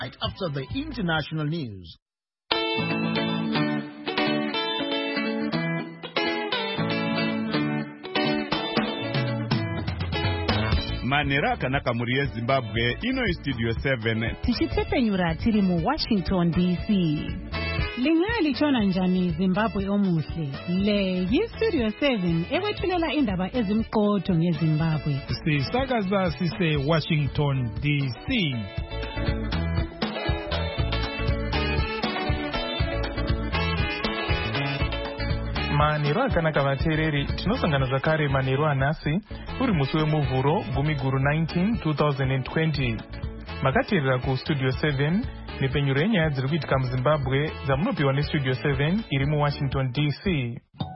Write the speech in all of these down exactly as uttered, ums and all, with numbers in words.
Right after the international news. Manera kanaka muri Zimbabwe ino studio seven tichitsepenyura tiri mu Washington D C. Lingali chona njani Zimbabwe omuhle le yi studio seven ekwethulela indaba ezimqotho ngeZimbabwe sisakaza sise Washington D C. Manero akanaka vateereri tinosangana zvakare manero anhasi uri musi wemuvhuro gumi guru nineteen twenty twenty. Makateerera ku studio seven nepenyuro yenyaya dziri kuitika muZimbabwe dzamunopiwa nestudio seven iri muWashington D C.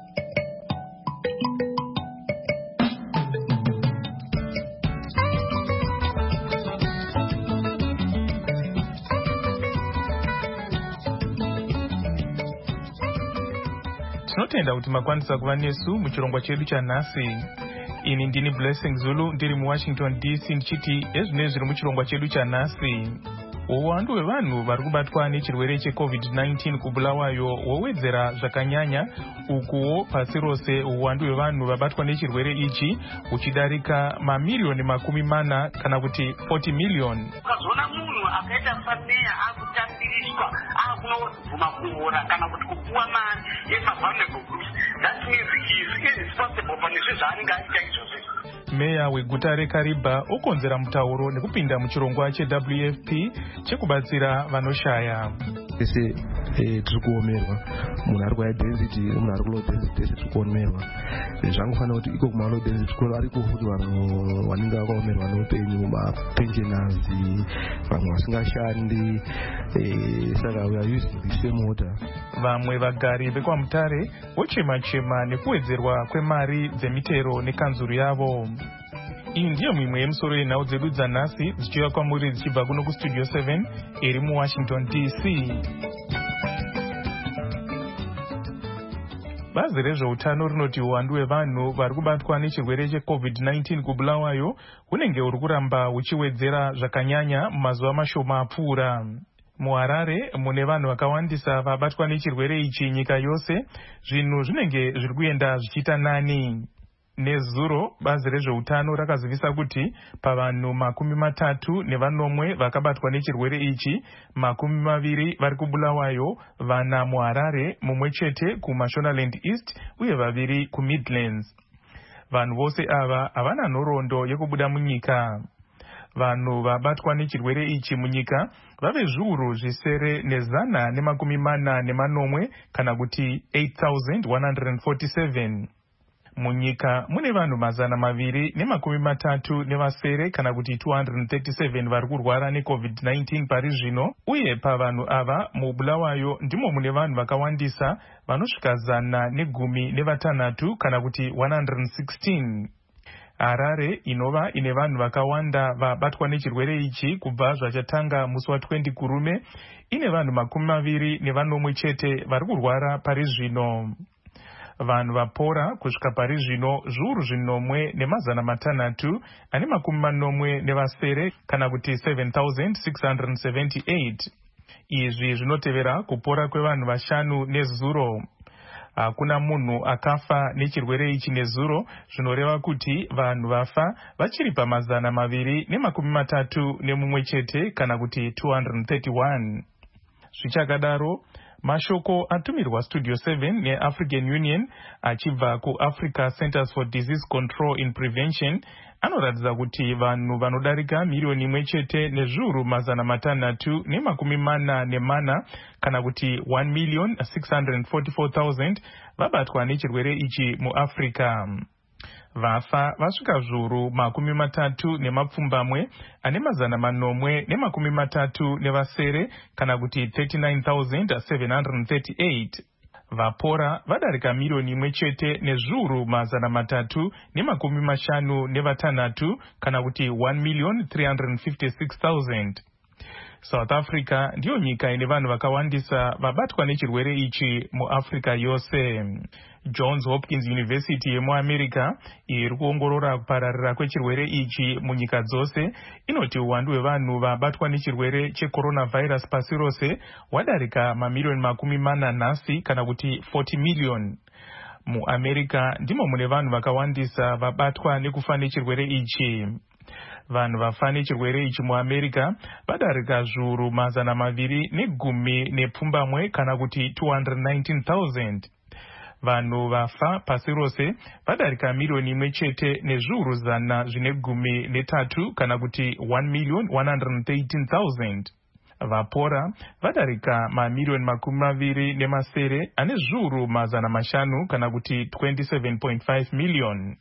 Tinotenda kuti makwanisa kuva nesu muchirongwa chedu chanhasi. Ini ndini Blessing Zulu ndiri muWashington D C ndichiti ezvine zviri muchirongwa chedu chanhasi. Uwandu hwevanhu vari kubatwa nechirwere checovid nineteen kubulawayo hwowedzera zvakanyanya, ukuwo pasi rose uwandu hwevanhu vabatwa nechirwere ichi huchidarika mamiliyoni makumi mana kana kuti forty million. Ukazona munhu akaita saneya akutambiriswa akunobvuma kuora kana kuti kupuwa mari yemavulnerable groups, that means he is irresponsible for nezvi zvaanenge aita izvozvo. Meya weguta reKariba okonzera mutauro nekupinda muchirongwa cheW F P chekubatsira vanoshaya. Ese tiri kuomerwa, munhu ari kuhigh density, munhu ari kulow density, ese tiri kuomerwa. Zvangofanira kuti iko kuma low density kuri ariko futi vanhu vanenge vakaomerwa noupenyu, mapensioners, vamwe vasingashandi, saka we are using the same water. Vamwe vagari vekwamutare vochema-chema nekuwedzerwa kwemari dzemitero nekanzuru yavo. Iyi ndiyo mimwe yemusoro yenhau dzedu dzanhasi dzichiuya kwamuri dzichibva kuno kustudio seven iri muWashington D C. Bazi rezveutano rinoti uwandu hwevanhu vari kubatwa nechirwere checovid nineteen kubulawayo hunenge huri kuramba huchiwedzera zvakanyanya mumazuva mashoma apfuura. MuHarare mune vanhu vakawandisa vabatwa nechirwere ichi nyika yose, zvinhu zvinenge zviri kuenda zvichiita nani. Nezuro bazi rezveutano rakazivisa kuti pavanhu makumi matatu nevanomwe vakabatwa nechirwere ichi, makumi maviri vari kubulawayo, vana muHarare, mumwe chete kuMashonaland East uye vaviri kuMidlands. Vanhu vose ava havana nhoroondo yekubuda munyika. Vanhu vabatwa nechirwere ichi munyika vave zviuru zvisere nezana nemakumi mana nemanomwe kana kuti eight thousand one hundred forty-seven. Munyika mune vanhu mazana maviri nemakumi matatu nevasere kana kuti two hundred thirty-seven vari kurwara necovid nineteen pari zvino, uye pavanhu ava mubulawayo ndimo mune vanhu vakawandisa vanosvika zana negumi nevatanhatu kana kuti one hundred sixteen. Harare inova ine vanhu vakawanda vabatwa nechirwere ichi kubva zvachatanga musi wa twenty kurume ine vanhu makumi maviri nevanomwe chete vari kurwara pari zvino. Vanhu vapora kusvika pari zvino zviuru zvinomwe nemazana matanhatu ane makumi manomwe nevasere kana kuti seven thousand six hundred seventy-eight. Izvi zvinotevera kupora kwevanhu vashanu nezuro. Hakuna munhu akafa nechirwere ichi nezuro, zvinoreva kuti vanhu vafa vachiri pamazana maviri nemakumi matatu nemumwe chete kana kuti two hundred thirty-one. Zvichakadaro, mashoko atumirwa studio seven neAfrican Union achibva kuAfrica Centers for Disease Control and Prevention anoratidza kuti vanhu vanodarika miliyoni imwe chete nezviuru mazana matanhatu nemakumi mana nemana kana kuti one million six hundred forty-four thousand vabatwa nechirwere ichi muAfrica. Vafa vasvika zviuru makumi matatu nemapfumbamwe ane mazana manomwe nemakumi matatu nevasere kana kuti thirty-nine thousand seven hundred thirty-eight. Vapora vadarika miliyoni imwe chete nezviuru mazana matatu nemakumi mashanu nevatanhatu kana kuti one million three hundred fifty-six thousand. South Africa ndiyo nyika ine vanhu vakawandisa vabatwa nechirwere ichi muAfrica yose. Johns Hopkins University yemuAmerica iri kuongorora kupararira kwechirwere ichi munyika dzose inoti uwandu hwevanhu vabatwa nechirwere checoronavirus pasi rose wadarika mamiliyoni makumi mana nhasi kana kuti forty million. MuAmerica ndimo mune vanhu vakawandisa vabatwa nekufa nechirwere ichi. Vanhu vafa nechirwere ichi muAmerica vadarika zviuru mazana maviri negumi nepfumbamwe kana kuti two hundred nineteen thousand. Vanhu vafa pasi rose vadarika miliyoni imwe chete nezviuru zana zvine gumi netatu kana kuti one million one hundred eighteen thousand. Vapora vadarika mamiliyoni makumi maviri nemasere ane zviuru mazana mashanu kana kuti twenty-seven point five million.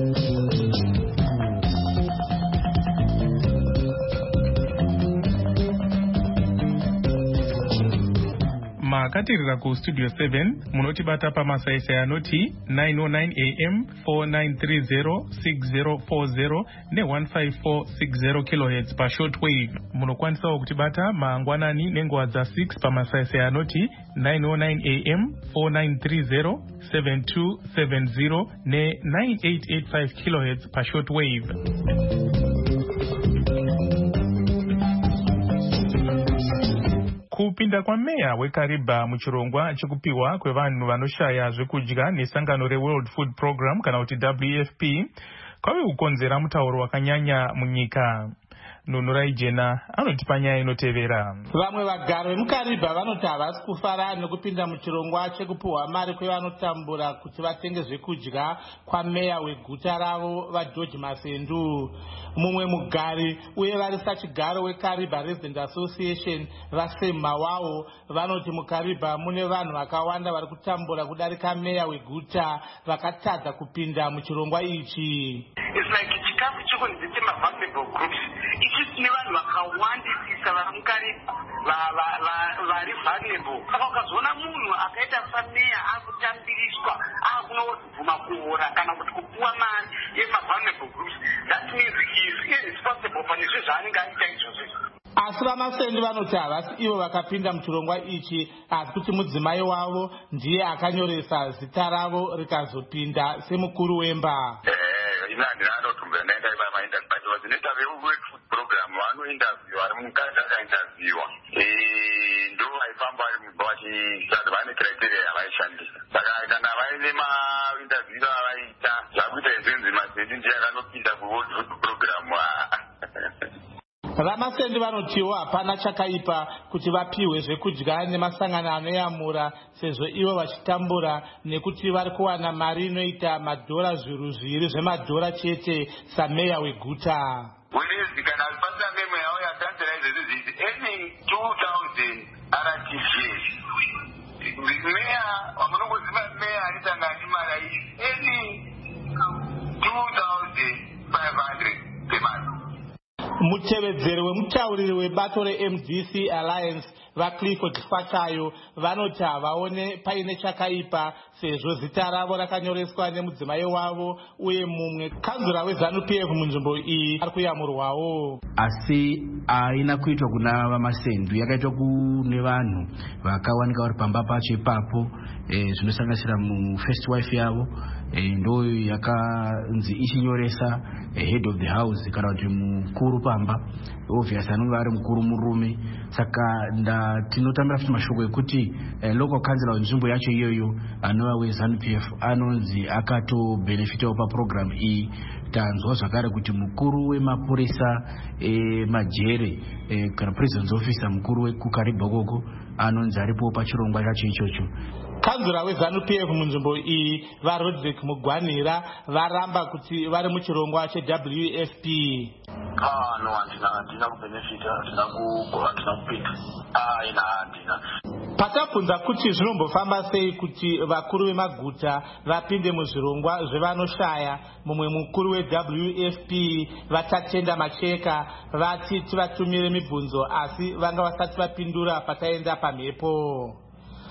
Makatirira ku Studio seven munotibata pamasaisai anoti nine oh nine A M, four nine three zero, six zero four zero ne one five four six zero kilohertz pa shortwave. Munokwanisawo kutibata mangwanani nenguva dza six pamasaisai anoti nine oh nine A M, four nine three zero, seven two seven zero ne nine eight eight five kilohertz pa shortwave. Kupinda kwa meya weKariba muchirongwa chekupiwa kwevanhu vanoshaya zvekudya nesangano reWorld Food Program kana kuti W F P kwave kukonzera mutauro wakanyanya munyika. Nunurai Jena anoti panyaya inotevera. Vamwe vagari vemuKariba vanoti havasi kufara nekupinda muchirongwa chekupiwa mari kwevanotambura kuti vatenge zvekudya kwameya weguta ravo vaGeorge Masendu. Mumwe mugari uye vari sachigaro weKariba Resident Association vaSemma wavo vanoti muKariba mune vanhu vakawanda vari kutambura kudarika meya weguta vakatadza kupinda muchirongwa ichi. It's like chikafu chikunzite ma-vulnerable groups. Ichi nevanhu vakawandisisa vari muKariba vari vulnerable. Saka ukazoona munhu akaita sameya akutambiriswa akunobvuma kuora kana kuti kupuwa mari yema-vulnerable groups, that means he is irresponsible pane zvinhu zvaanenge aita izvozvo. Asi vaMasendu vanoti havasi ivo vakapinda muchirongwa ichi, asi kuti mudzimai wavo ndiye akanyoresa zita ravo rikazopinda semukuru wemba. Ina ndinotumbira ndaenda pamainda but was in the World Food Program vano interview vari mukati akainterviewa eh ndo vaifamba vari mubati saka vane criteria yavaishandisa. Saka kana vaine ma interview avaita zvakuita izvenzi Masendu ndiye akanopinda kuWorld Food Program. VaMasendu vanotiwo hapana chakaipa kuti vapiwe zvekudya nemasangano anoyamura sezvo ivo vachitambura nekuti vari kuwana mari inoita madhora zviuru zviri zvemadhora chete sameya weguta. Whereas kana alipasa meya yao yakansela izvezvi zvizi any two thousand R T G. Meya wamunongoziva meya anitangani mara iyi any two thousand five hundred per month. Mutevedzeri wemutauriri webato reM D C Alliance vaClifford Fatayo vanoti havaone paine chakaipa sezvo zita ravo rakanyoreswa nemudzimai wavo uye mumwe kanzura weZANU P F munzvimbo iyi ari kuyamurwawo. Asi haina kuitwa kuna vaMasendu, yakaitwa kune vanhu vakawanika vari pamba pacho ipapo zvinosanganisira mufirst wife yavo ndo yakanzi ichinyoresa head of the house kana kuti mukuru pamba, obviously anenge ari mukuru murume. Saka nda tinotambira futi mashoko ekuti local councillor wenzvimbo yacho iyoyo anova weZANU P F anonzi akato benefitawo paprogram iyi. Tanzwa zvakare kuti mukuru wemapurisa majere kana prisons officer mukuru wekuKariba koko anonzi aripo pachirongwa chacho ichocho. Kanzura weZANU P F munzvimbo iyi vaRodrick Mugwanira varamba kuti vari muchirongwa cheW F P. Ah no, handina handina kubenefita, handina kugova, handina kupinda. Ah ina handina. Patabvunza kuti zvinombofamba sei kuti vakuru vemaguta vapinde muzvirongwa zvevanoshaya, mumwe mukuru weW F P vatatenda Macheka vati tivatumire mibvunzo asi vanga vasati vapindura pataenda pamhepo.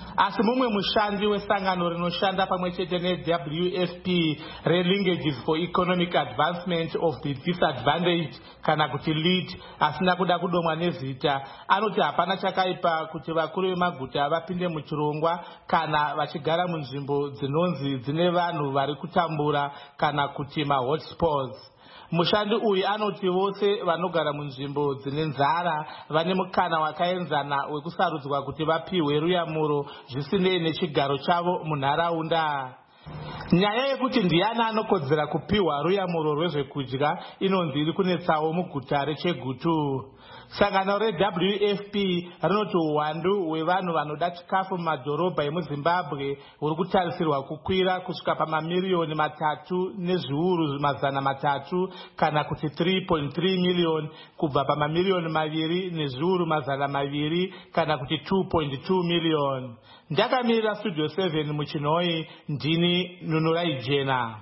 asi mumwe mushandi wesangano rinoshanda pamwe chete ne-W F P relinkages for economic advancement of the disadvantaged kana kuti lead asina kuda kudomwa nezita anoti hapana chakaipa kuti vakuru vemaguta vapinde muchirongwa kana vachigara munzvimbo dzinonzi dzine vanhu vari kutambura kana kuti mahotspots. Mushandi uyu anoti vose vanogara munzvimbo dzine nzara vane mukana wakaenzana wekusarudzwa kuti vapiwe ruyamuro zvisinei nechigaro chavo munharaunda. Nyaya yekuti ndiani anokodzera kupiwa ruyamuro rwezvekudya inonzi iri kunetsawo muguta reChegutu. Sangano re-W F P rinoti uwandu hwevanhu vanoda chikafu mumadhorobha emuZimbabwe huri kutarisirwa kukwira kusvika pamamiliyoni matatu nezviuru mazana matatu kana kuti three point three million kubva pamamiliyoni maviri nezviuru mazana maviri kana kuti two point two million. Ndakamirira Studio seven muChinoi, ndini Nunurai Jena.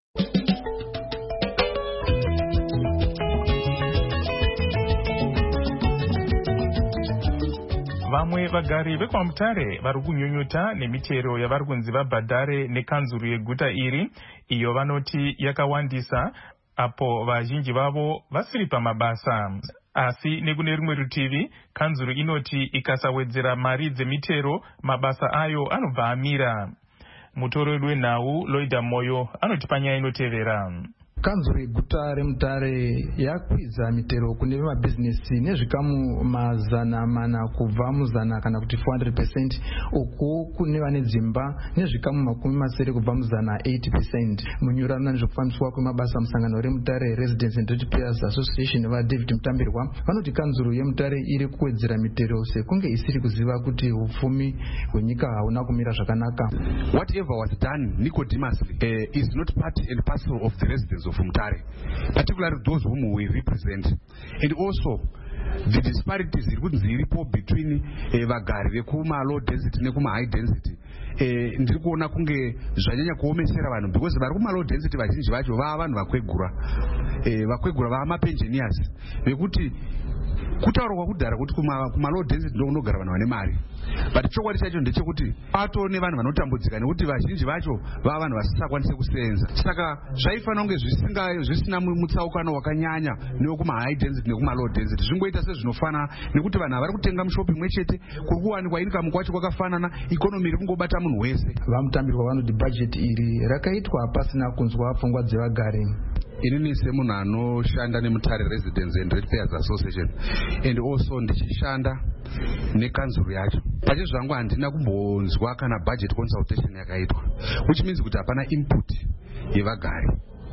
Vamwe vagari vekwamutare vari kunyunyuta nemitero yavari kunzi vabhadhare nekanzuru yeguta iri iyo vanoti yakawandisa apo vazhinji vavo vasiri pamabasa. Asi nekune rimwe rutivi kanzuru inoti ikasawedzera mari dzemitero mabasa ayo anobva amira. Mutoreri wenhau Loida Moyo anoti panyaya inotevera. Kanzuru yeguta reMutare yakwidza mitero kune vemabhizinesi nezvikamu mazana mana kubva muzana kana kuti four hundred percent uku kune vane dzimba nezvikamu makumi masere kubva muzana eighty percent. Munyurano nezvekufambiswa kwemabasa musangano reMutare Residents and Ratepayers Association vaDavid Mutambirwa vanoti kanzuru yeMutare iri kuwedzera mitero sekunge isiri kuziva kuti upfumi hwenyika hauna kumira zvakanaka. Whatever was done nicodemously uh, is not part and parcel of the residents of Mutare, particularly those whom we represent, and also the disparities ziripo between vagari vekuma low density nekuma high density. Ndiri kuona kunge zvanyanya kuomesera vanhu because vari kuma low density vazhinji vacho vava vanhu vakwegura vakwegura vava mapensioners vekuti kutaurwa kudhara kuti kuma low density ndo kunogara vanhu vane mari, but chokwadi chacho ndechekuti atoo nevanhu vanotambudzika nekuti vazhinji vacho vava vanhu vasisakwanise kusenza. Saka zvaifanira kunge zvisina mutsaukano wakanyanya newekuma high density nekuma low density, zvingoita sezvinofana nekuti vanhu vari kutenga mushopi imwe chete, kuri kuwanikwa income kwacho kwakafanana, ikonomi iri kungobata munhu wese. Vamutambirwa vanoti bhajeti iri rakaitwa pasina kunzwa pfungwa dzevagari. Inini semunhu anoshanda neMutare Residents and Ratepayers Association and also ndichishanda nekanzuru yacho, pachezvo zvangu handina kumbonzwa kana budget consultation yakaitwa, which means kuti hapana input yevagari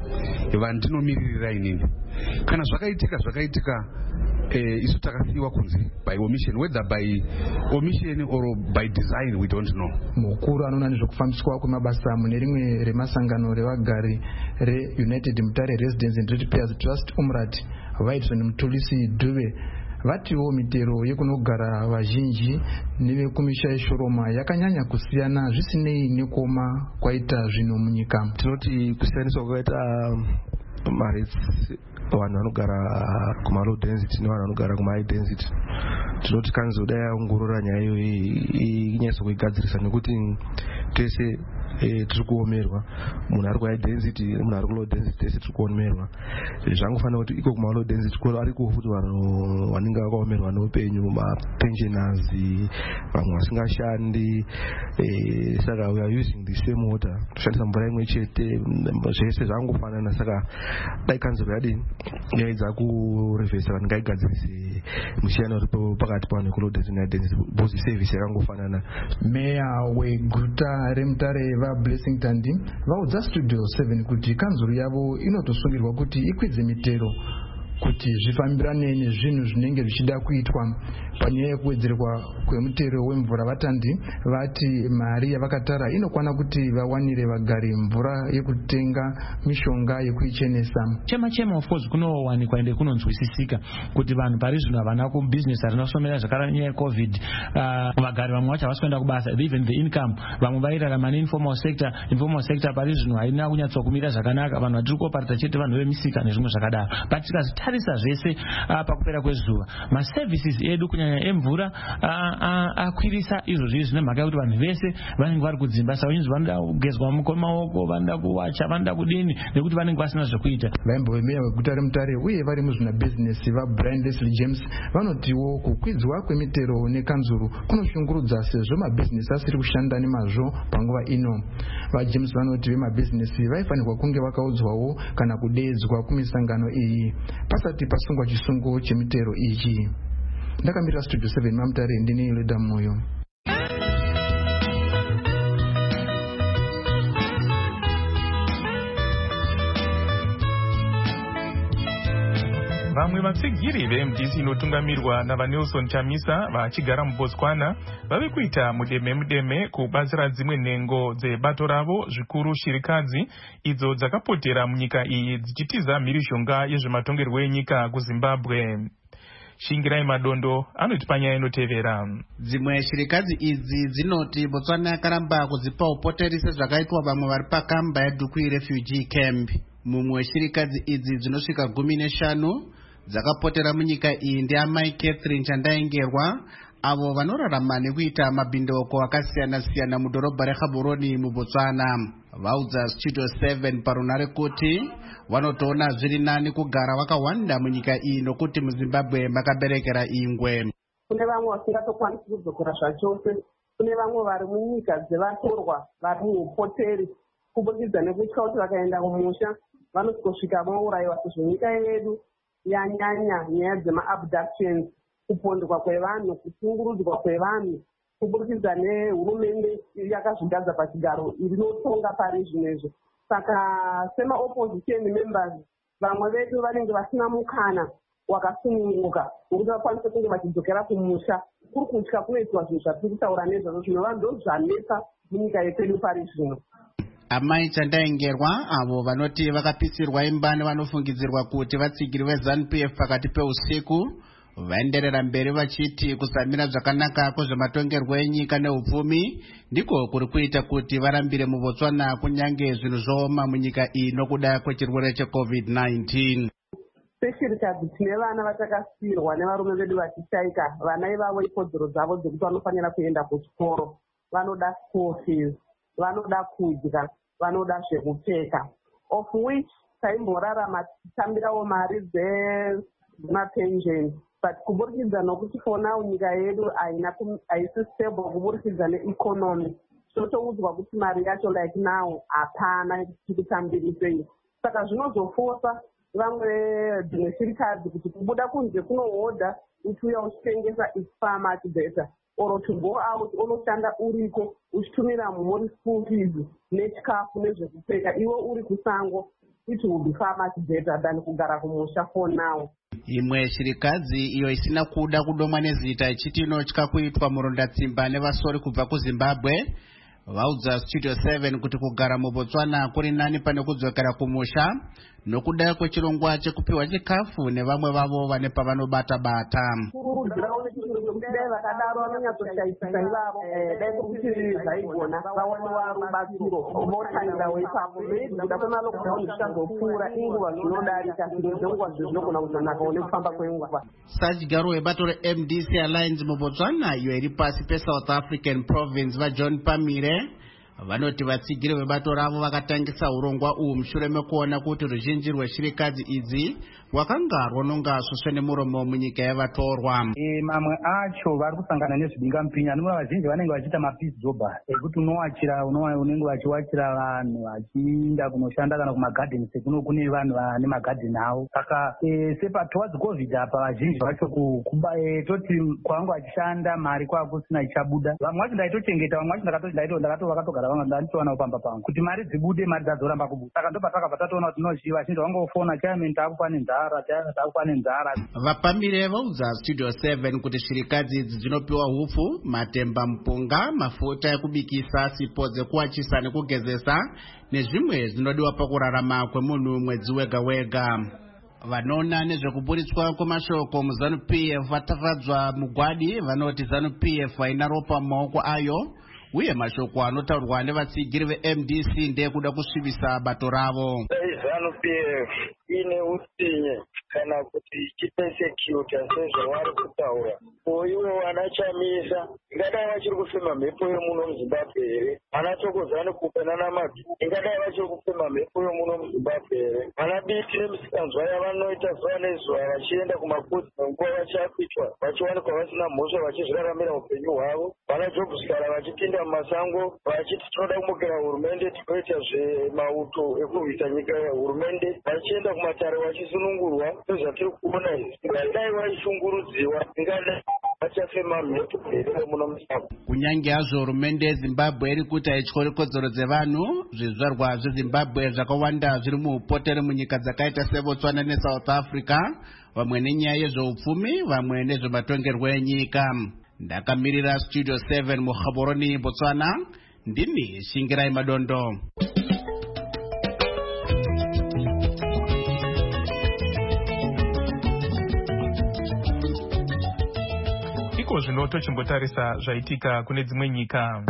vandinomiririra inini. Kana zvakaitika zvakaitika eh, isu takasiyiwa kunzi by omission, whether by omission or by design we don't know. Mukuru anoona nezvekufambiswa kwemabasa mune rimwe remasangano revagari reUnited Mutare Residents and Ratepayers Trust Umrat Vaidson Mutulisi Dube vatiwo mitero yekunogara vazhinji nevekumisha yeshoroma yakanyanya kusiyana zvisinei nekoma kwaita zvino munyika. Tinoti kusiyaniswa kwakaita mari vanhu vanogara kuma low density nevanhu vanogara kuma high density. Tinoti kanzuru dai yaongorora nyaya iyoyi inyatso kuigadzirisa nekuti tese tiri kuomerwa, munhu ari kuhigh density munhu ari kulow density tese tiri kuomerwa. Zvangofanira kuti iko kuma low density ariko futi vanhu vanenge vakaomerwa neupenyu, mapensioners, vamwe vasingashandi. Saka we are using the same water, tushandisa mvura imwe chete, zvese zvangofanana. Saka dai kanzuru yadini yaedza kurevhesa vanhu ngaigadzirise musiyano uripo pakati pavanhu vekulow density nehigh density, both service yakangofanana. Meya weguta reMutare vaBlessing Tandi vaudza Studio seven kuti kanzuru yavo inotosungirwa kuti ikwidze mitero kuti zvifambirane nezvinhu zvinenge zvichida kuitwa. Panyaya yekuwedzerwa kwemutero wemvura vatandi vati mari yavakatara inokwana kuti vawanire vagari mvura yekutenga mishonga yekuichenesa. Chema chema of course kunowanikwa ende kunonzwisisika kuti vanhu pari zvino havana kubusiness rinosomera zvakaranyanya yecovid. Uh, vagari vamwe vacho havasi kuenda kubasa, even the income vamwe vairarama neinformal sector. Informal sector pari zvino haina kunyatsokumira zvakanaka, vanhu vatiri kuoparidza chete vanhu vemisika nezvimwe zvakadaro. But tikazita kutarisa zvese uh, pakupera kwezuva. Maservices edu kunyanya emvura akwirisa izvozvi zvine mhaka yekuti vanhu vese vanenge vari kudzimba saka unonzi vanoda kugezwa maoko, vanoda kuwacha, vanoda kudini nekuti vanenge vasina zvekuita. Vaimbovemeya weguta reMutare uye vari muzvinabhizinesi vaBrian Leslie James vanotiwo kukwidzwa kwemitero nekanzuru kunoshungurudza sezvo mabhizinesi asiri kushanda nemazvo panguva ino. VaJames vanoti vemabhizinesi vaifanirwa kunge vakaudzwawo kana kudeedzwa kumisangano iyi pasati pasungwa chisungo chemitero ichi. Ndakamira studio seven maMutare ndini Leda Moyo. Vamwe vatsigiri veM D C inotungamirwa navaNelson Chamisa vachigara muBotswana vave kuita mudeme mudeme kubatsira dzimwe nhengo dzebato ravo zvikuru shirikadzi idzo dzakapotera munyika iyi dzichitiza mhirizhonga yezvematongerwo enyika kuZimbabwe. Shingirai Madondo anoti panyaya inotevera. Dzimwe shirikadzi idzi dzinoti Botswana yakaramba kudzipa upoteri sezvakaitwa vamwe vari pakamba yeDukwi refugee camp. Mumwe weshirikadzi idzi dzinosvika gumi neshanu dzakapotera munyika iyi ndiamai Catherine Chandaengerwa avo vanorarama nekuita mabhindoko akasiyana siyana mudhorobha reGaborone muBotswana. Vaudza Studio seven parunare kuti vanotoona zviri nani kugara vakawanda munyika iyi nokuti muZimbabwe makaberekera ingwe. Kune vamwe vasingatokwanisi kudzokera zvachose, kune vamwe vari munyika dzevatorwa vari muupoteri kubudikidza nekutya kuti vakaenda kumusha vanosvika vaurayiwa sezvo nyika yedu yanyanya nyaya dzemaabductions, kupondwa kwevanhu, kusungurudzwa kwevanhu kubudikidza nehurumende yakazvigadza pachigaro irinotonga pari zvinezvo. Saka sema-opposition members vamwe vedu vanenge vasina mukana wakasununguka wekuti vakwanise kunge vachidzokera kumusha. Kuri kutya kunoitwa zvinhu zvatiri kutaura nezvazvo zvinova ndozvanetsa munyika yedu pari zvino. Amai Chandaengerwa avo vanoti vakapisirwa imba nevanofungidzirwa kuti vatsigiri veZANU-P F pakati peusiku vaenderera mberi vachiti kusamira zvakanaka kwezvematongerwo enyika neupfumi ndiko kuri kuita kuti varambire muBotswana kunyange zvinhu zvooma munyika iyi nokuda kwechirwere cheCovid nineteen. Seshirikadzi tine vana vatakasirwa nevarume vedu vachishaika vana ivavo ikodzero dzavo dzekuti vanofanira kuenda kuchikoro, vanoda school fees, vanoda kudya, vanoda zvekupfeka, of which taimborarama tichitambirawo mari dzemapension, but kuburikidza nokuti fona nyika yedu haina haisi stable kuburikidza neeconomy, totoudzwa kuti mari yacho like now hapana tikutambirisei. Saka zvinozofosa vamwe dzimwe shirikadzi kuti kubuda kunze kunohodha uchiuya uchitengesa is far much better, or to go out unoshanda uriko uchitumira mhuri school fees nechikafu nezvekupfeka iwe uri kusango, it will be far much better than kugara kumusha for now. Imwe shirikadzi iyo isina kuda kudomwa nezita ichiti inotya kuitwa murondatsimba nevasori kubva kuZimbabwe vaudza Studio seven kuti kugara muBotswana kuri nani pane kudzokera kumusha nokuda kwechirongwa chekupiwa chikafu nevamwe vavo vane pavanobata bata. Dai vakadaro vanonyatsoshayisisa ivavo, dai kuti zvaigona vawanewa rubatsiro votangira weipapo veikuda kuna lockdown zvichazopfuura inguva zvinodarika zviro zvenguva zvinogona kuzonaka nekufamba kwenguva. Sajigaro webato reM D C Alliance muBotswana iyo iri pasi peSouth African Province vaJohn Pamire vanoti vatsigiri vebato ravo vakatangisa urongwa uhu mushure mekuona kuti ruzhinji rweshirikadzi idzi rwakanga rwonongasvosve nemuromo munyika yavatorwa. E, mamwe acho vari kusangana nezvidingamupinyi. Anova vazhinji vanenge vachiita mapeace jobbers ekuti unowachira unenge vachiwachira vanhu vachiinda kunoshanda kana kumagadheni sekuno kune vanhu vane magadheni avo. Saka e, sepa towards covid apa vazhinji vacho e, toti kwanga vachishanda mari kwakusina ichabuda. Vamwe vacho ndaitochengeta, vamwe vacho ndakatogara vamwe ndanditoona pamba pangu kuti mari dzibude, mari dzadzoramba kubuda. Saka ndopatakabva tatoona kuti nozvi vazhinji vangofona chairman takupa nenzara. Vapambire vaudza Studio seven kuti shirikadzi idzi dzinopiwa hupfu, matemba, mpunga, mafuta ekubikisa, sipo dzekuwachisa nekugezesa nezvimwe zvinodiwa pakurarama kwemunhu mwedzi wega wega. Vanoona nezvekuburitswa kwemashoko muZANU-P F vatafadzwa mugwadi vanoti ZANU-P F haina ropa mumaoko ayo uye mashoko anotaurwa nevatsigiri veM D C ndekuda kusvibisa bato ravo. ZANU P F ine utsinye kana kuti ichipesecuta sezvavari kutaura ko ivo vanachamisa ingadai vachiri kufema mhepo yemuno muZimbabwe here vana Thokozani Kupe naMadhu ingadai vachiri kufema mhepo yemuno muZimbabwe here vana Biti neMisikanzwa yavanoita zuva nezuva vachienda kumakotsi nenguva vachiakwitwa vachiwanikwa vasina mhosva vachizviraramira upenyu hwavo vana Jobhuskara vachipinda mumasango vachiti tinoda kumukira hurumende tinoita zvemauto ekurwisa nyika yehurumende vachienda kumatare vachisunungurwa nezvatiri kuona izvi ngadai vaishungurudziwa ingadai vachafema mhepo here muno muZimbabwe. Kunyange hazvo hurumende yeZimbabwe iri kuti haityori kodzero dzevanhu, zvizvarwa zveZimbabwe zvakawanda zviri muupoteri munyika dzakaita seBotswana neSouth Africa, vamwe nenyaya yezveupfumi, vamwe nezvematongerwo enyika. Ndakamirira Studio seven muGaborone, Botswana, ndini Shingirai Madondo. Iko zvino tochimbotarisa zvaitika kune dzimwe nyika.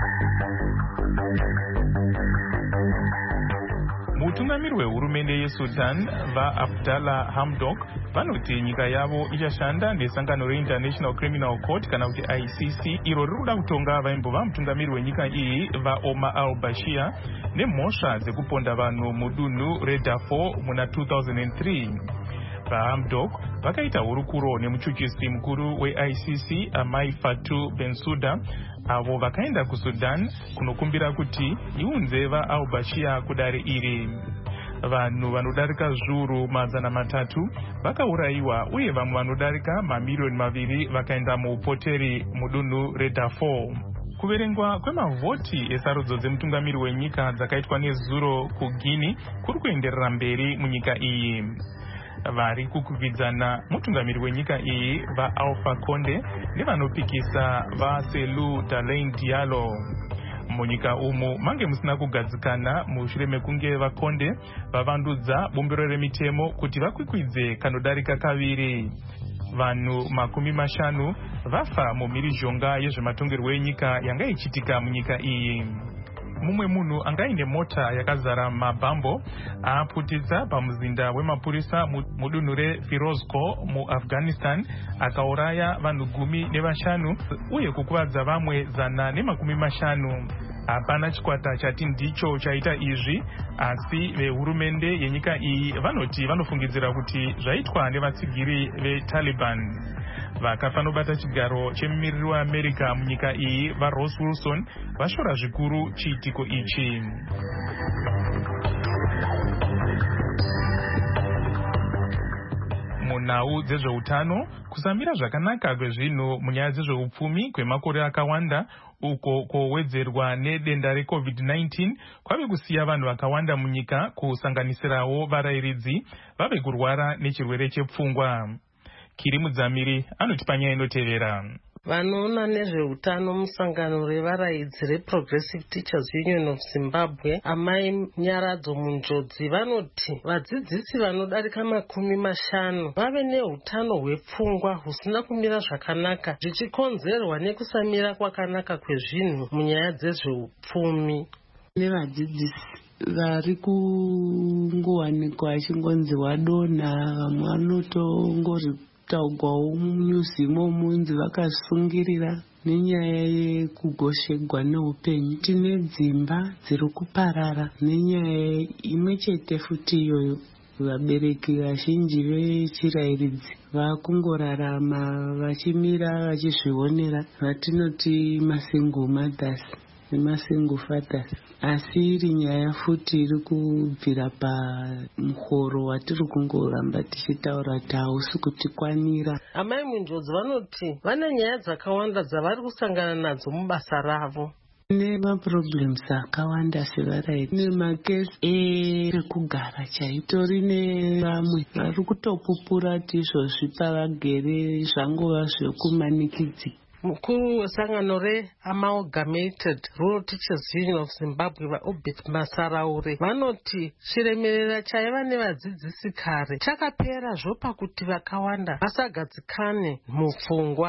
Mutungamiri wehurumende yeSudan vaAbdallah Hamdok vanoti nyika yavo ichashanda nesangano reInternational Criminal Court kana kuti I C C iro riri kuda kutonga vaimbova mutungamiri wenyika iyi vaOmar al-Bashir nemhosva dzekuponda vanhu mudunhu reDarfur muna two thousand three. VaHamdok vakaita hurukuro nemuchuchisi mukuru weI C C Amai Fatou Bensouda avo vakaenda kuSudan kunokumbira kuti iunze vaAl-Bashir kudare iri. Vanhu vanodarika zviuru mazana matatu vakaurayiwa uye vamwe vanodarika mamiliyoni maviri vakaenda muupoteri mudunhu reDarfur. Kuverengwa kwemavhoti esarudzo dzemutungamiri wenyika dzakaitwa nezuro kuGuinea kuri kuenderera mberi munyika iyi. Vari kukwidzana mutungamiri wenyika iyi vaAlpha Conde nevanopikisa vaSelou Dalein Diallo. Munyika umu mange musina kugadzikana mushure mekunge vaConde vavandudza bumbiro remitemo kuti vakwikwidze kanodarika kaviri. Vanhu makumi mashanu vafa mumhirizhonga yezvematongerwo enyika yanga ichitika munyika iyi. Mumwe munhu angaine mota yakazara mabhambo aaputitsa pamuzinda wemapurisa mudunhu reFirozkoh muAfghanistan akauraya vanhu gumi nevashanu uye kukuvadza vamwe zana nemakumi mashanu. Hapana chikwata chati ndicho chaita izvi, asi vehurumende yenyika iyi vanoti vanofungidzira kuti zvaitwa nevatsigiri veTaliban. Vakafanobata chigaro chemumiriri weAmerica munyika iyi vaRoss Wilson vashora zvikuru chiitiko ichi. Munhau dzezveutano, kusamira zvakanaka kwezvinhu munyaya dzezveupfumi kwemakore akawanda uko kowedzerwa nedenda reCovid nineteen kwave kusiya vanhu vakawanda munyika kusanganisirawo varayiridzi vave kurwara nechirwere chepfungwa. Kiri Mudzamiri anoti panyaya inotevera. Vanoona nezveutano musangano revaraidzi reProgressive Teachers Union of Zimbabwe Amai Nyaradzo Munjodzi vanoti vadzidzisi vanodarika makumi mashanu vave neutano hwepfungwa husina kumira zvakanaka zvichikonzerwa nekusamira kwakanaka kwezvinhu munyaya dzezveupfumi. Nevadzidzisi vari kungowanikwa achingonzi wadonha, vamwe vanotongori taugwawo munyuzi imomo inzi vakasungirira nenyaya yekugoshegwa neupenyu. Tine dzimba dziri kuparara nenyaya imwe chete futi iyoyo. Vabereki vazhinji vechirayiridzi vakungorarama vachimira vachizvionera vatinoti masingle mothers nemasingle fathers. Asi iri nyaya futi iri kubvira pamuhoro watiri kungoramba tichitaura kuti hausi kutikwanira. Amai Munjodzi vanoti vane nyaya dzakawanda dzavari kusangana nadzo mubasa ravo. Nemaproblems akawanda sevarayiridzi nemakesi ekugara chaitori nevamwe vari kutopupura tizvozvi pavagere zvangova zvekumanikidzika. Mukuru wesangano reAmalgamated Rural Teachers Union of Zimbabwe vaObit Masaraure vanoti chiremerera chaiva nevadzidzisi kare chakapera zvopa kuti vakawanda vasagadzikane mupfungwa.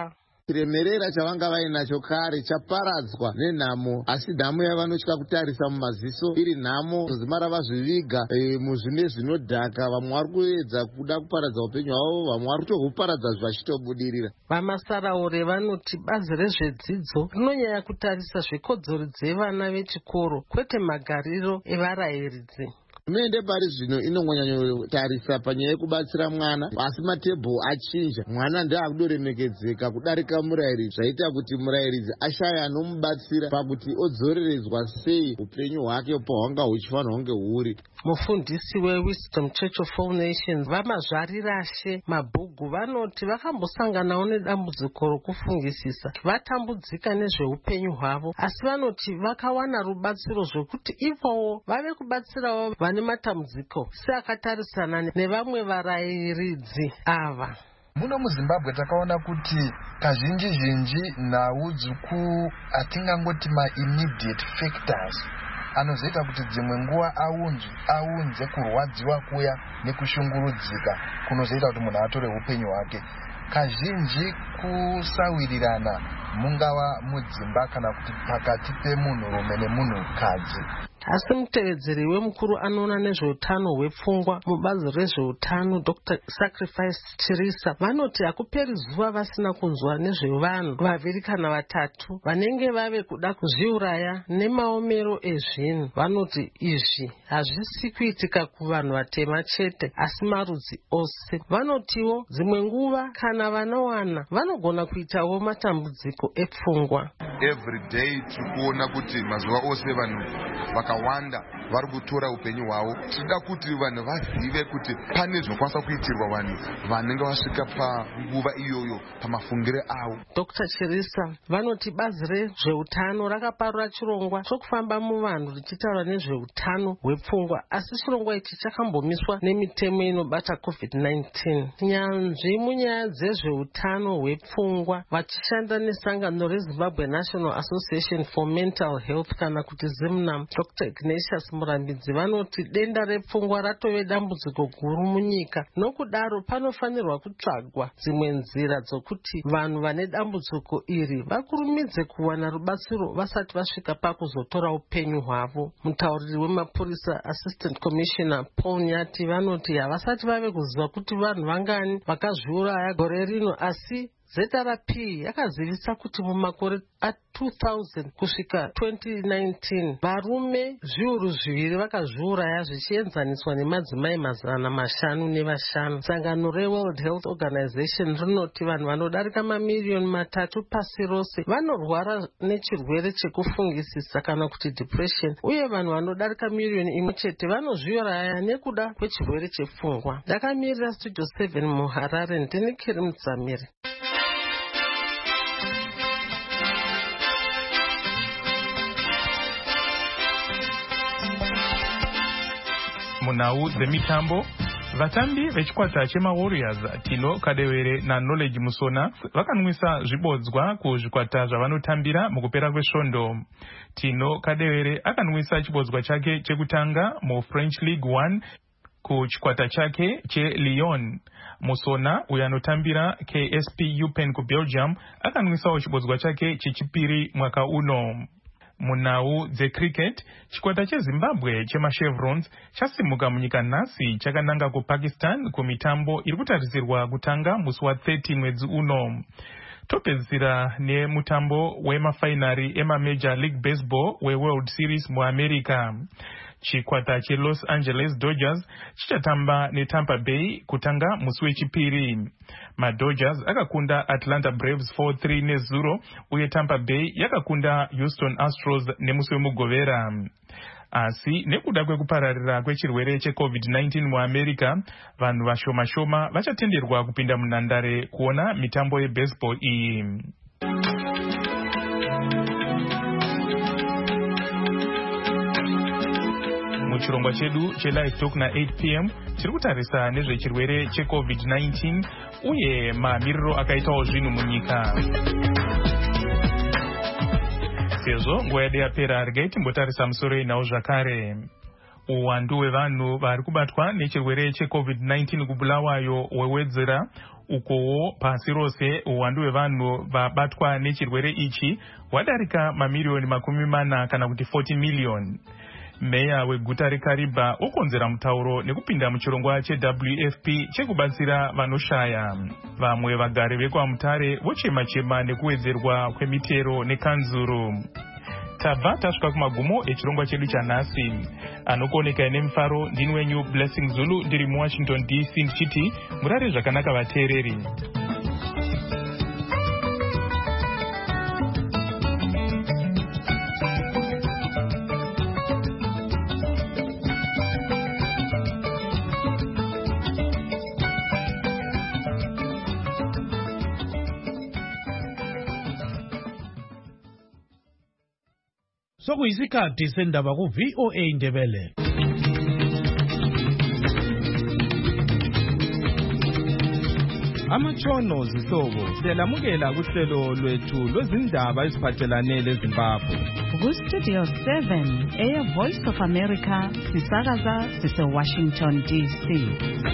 chiremerera chavanga vainacho kare chaparadzwa nenhamo, asi nhamo yavanotya kutarisa mumaziso iri nhamo. Zima ravazviviga e, muzvine zvinodhaka. Vamwe vari kuedza kuda kuparadza upenyu hwavo, vamwe vari kutohuparadza zvachitobudirira. Vamasaraure vanoti bazi rezvedzidzo rinonyanya kutarisa zvekodzero dzevana vechikoro kwete magariro evarayiridzi. Hurumende pari zvino inonyanyotarisa panyaya yekubatsira mwana, asi matebho achinja. Mwana ndiye akudoremekedzeka kudarika murayiridzi, zvaita kuti murayiridzi ashaya anomubatsira pakuti odzoreredzwa sei upenyu hwake pahwanga huchifanira hunge huri. Mufundisi weWisdom Church of All Nations vamazvarirashe mabhugu vanoti vakambosanganawo nedambudziko rokufungisisa, vatambudzika nezveupenyu hwavo, asi vanoti vakawana rubatsiro zvokuti ivowo vave kubatsirawo vane matambudziko seakatarisana nevamwe varayiridzi ava. Muno muZimbabwe takaona kuti kazhinji zhinji nhau dzuku atingangoti ma-immediate factors anozoita kuti dzimwe nguva aunzwe aunze kurwadziwa kuya nekushungurudzika kunozoita kuti munhu atore upenyu hwake. Kazhinji kusawirirana mungava mudzimba kana kuti pakati pemunhurume nemunhukadzi. Asi mutevedzeri wemukuru anoona nezveutano hwepfungwa mubazi rezveutano Doctor Sacrifice Chirisa vanoti hakuperi zuva vasina kunzwa nezvevanhu vaviri kana vatatu vanenge vave kuda kuzviuraya nemaomero ezvinhu. Vanoti izvi hazvisi kuitika kuvanhu vatema chete asi marudzi ose. Vanotiwo dzimwe nguva kana vanowana vanogona kuitawo matambudziko epfungwa. Every day tikuona kuti mazuva ose vanhu vakawanda vari kutora upenyu hwavo. Tinoda kuti vanhu vazive kuti pane zvinokwanisa kuitirwa vanhu vanenge vasvika panguva iyoyo pamafungire avo. Doctor Chirisa vanoti bazi rezveutano rakaparura chirongwa chokufamba muvanhu richitaura nezveutano hwepfungwa, asi chirongwa ichi chakambomiswa nemitemo inobata COVID nineteen. Nyanzvi munyaya dzezveutano hwepfungwa vachishanda nesangano reZimbabwe National Association for Mental Health kana kuti ZIMNAM, Doctor Ignatius Murambidzi vanoti denda repfungwa ratove dambudziko guru munyika, nokudaro panofanirwa kutsvagwa dzimwe nzira dzokuti vanhu vane dambudziko iri vakurumidze kuwana rubatsiro vasati vasvika pakuzotora upenyu hwavo. Mutauriri wemapurisa Assistant Commissioner Paul Nyati vanoti havasati vave kuziva kuti vanhu vangani vakazviuraya gore rino, asi Z R P yakazivisa kuti mumakore a two thousand kusvika twenty nineteen varume zviuru zviviri vakazviuraya zvichienzaniswa nemadzimai mazana mashanu nevashanu. Sangano reWorld Health Organization rinoti vanhu vanodarika mamiriyoni matatu pasi rose vanorwara nechirwere chekufungisisa kana kuti depression, uye vanhu vanodarika miriyoni imwe chete vanozviuraya nekuda kwechirwere chepfungwa. Ndakamirira Studio seven muHarare, ndini Kiri Mudzamiri. Munau dzemitambo, vatambi vechikwata chemaWarriors Tino Kadewere naKnowledge Musona vakanwisa zvibodzwa kuzvikwata zvavanotambira mukupera kwesvondo. Tino Kadewere akanwisa chibodzwa chake chekutanga muFrench League one kuchikwata chake cheLyon. Musona uyo anotambira K S P Eupen kuBelgium akanwisawo chibodzwa chake chechipiri mwaka uno. Munau dzecricket, chikwata cheZimbabwe chemaChevrons chasimuka munyika nhasi chakananga kuPakistan kumitambo iri kutarisirwa kutanga musi wa thirty mwedzi uno. Topedzisira nemutambo wemafainari emaMajor League Baseball weWorld Series muAmerica. Chikwata cheLos Angeles Dodgers chichatamba neTampa Bay kutanga musi wechipiri. MaDodgers akakunda Atlanta Braves four three nezuro, uye Tampa Bay yakakunda Houston Astros nemusi wemugovera. Asi nekuda kwekupararira kwechirwere cheCovid nineteen muAmerica, vanhu vashoma shoma vachatenderwa kupinda munhandare kuona mitambo yebaseball iyi. Muchirongwa chedu chelive talk na eight p m tiri kutarisa nezvechirwere cheCovid nineteen uye mamiriro akaitawo zvinhu munyika. Sezvo nguva yedu yapera, regai timbotarisa musoro inawo zvakare. Uwandu hwevanhu vari kubatwa nechirwere cheCovid nineteen kubulawayo hwewedzera uko pasi rose uwandu hwevanhu vabatwa nechirwere ichi wadarika mamiliyoni makumi mana kana kuti forty million. Meya weguta reKariba okonzera mutauro nekupinda muchirongwa che-W F P chekubatsira vanoshaya. Vamwe vagari vekwaMutare vochema-chema nekuwedzerwa kwemitero nekanzuru. Tabva tasvika kumagumo echirongwa chedu chanhasi. Anokoneka nemufaro ndini wenyu Blessing Zulu ndiri muWashington D C ndichiti murare zvakanaka vateereri. Sokuyisikhathi sendaba ku V O A Ndebele. Amatshono zihlobo siyalamukela kuhlelo lwethu lwezindaba eziphathelane leZimbabwe. Ku-Studio seven eya Voice of America sisakaza sise-Washington D C.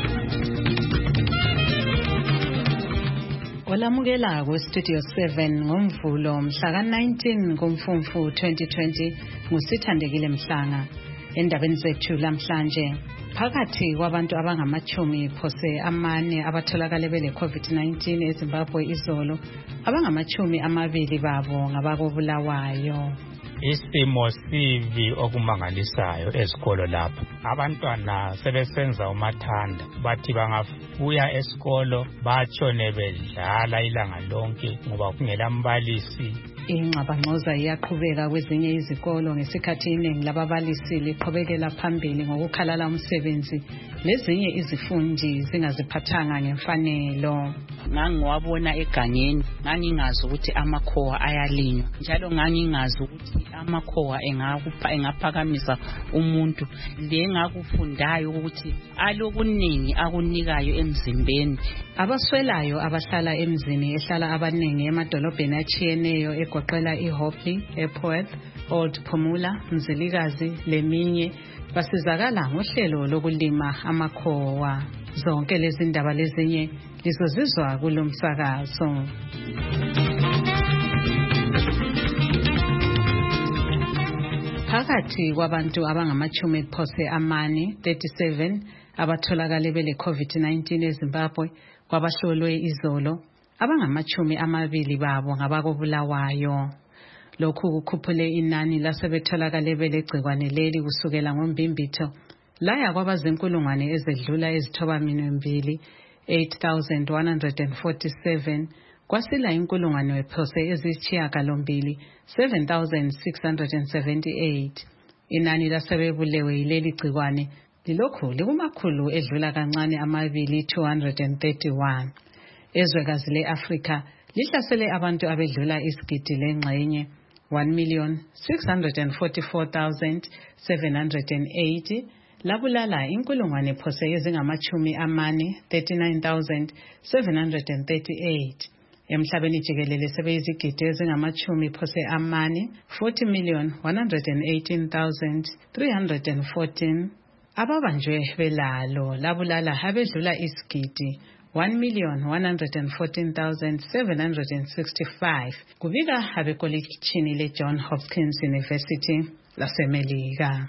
Olamukela ku-Studio seven ngomvulo mhla ka-nineteen kuMfumfu twenty twenty nguSithandekile Mhlanga. Endabeni zethu lamhlanje, phakathi kwabantu abangamachumi phose amane abatholakale bele COVID nineteen eZimbabwe izolo, abangamachumi amabili babo ngabakobulawayo. Isimo sivi okumangalisayo ezikolo lapha. Abantwana sebesenza umathanda, bathi bangafuya esikolo batshone bedlala ilanga lonke ngoba kungela mbalisi. Ingxabangxoza iyaqhubeka kwezinye izikolo ngesikhathi iningi lababalisi liqhubekela phambili ngokukhalala umsebenzi lezinye izifundi zingaziphathanga ngemfanelo. Ngangiwabona egangeni, ngangingazi ukuthi amakhowa ayalinywa, njalo ngangingazi ukuthi amakhowa engakupha engaphakamisa umuntu. Le ngakufundayo ukuthi alokuningi akunikayo emzimbeni. Abaswelayo abahlala emzini ehlala abaningi emadolobheni achiyeneyo egoqela iHopley, ePorth, Old Phumula, Mzilikazi leminye basizakala ngohlelo lokulima amakhowa. Zonke lezi ndaba lezinye lizozizwa kulomsakazo. Phakathi kwabantu abangamachumi phose amane thirty-seven abatholakale bele COVID nineteen eZimbabwe kwabahlolwe izolo, abangamachumi amabili babo ngabakobulawayo. Lokhu kukhuphule inani lasebetholakale bele gcikwane leli kusukela ngoMbimbitho laya kwabazinkulungwane ezedlula ezithoba minwembili eight thousand one hundred forty-seven kwasila inkulungwane wephose ezisishiyagalombili seven thousand six hundred seventy-eight. Inani lasebebulewe yileli gcikwane lilokhu likumakhulu edlula kancane amabili two hundred thirty-one. Ezwekazi le-Afrika lihlasele abantu abedlula isigidi lengxenye one million six hundred forty-four thousand seven hundred eighty, labulala inkulungwane phose ezingamachumi amane thirty-nine thousand seven hundred thirty-eight. Emhlabeni jikelele sebeyizigidi ezingamachumi phose amane forty million one hundred eighteen thousand three hundred fourteen. Ababanjwe belalo labulala abedlula isigidi one million one hundred fourteen thousand seven hundred sixty-five kubika abekolekishini le-John Hopkins University laseMelika.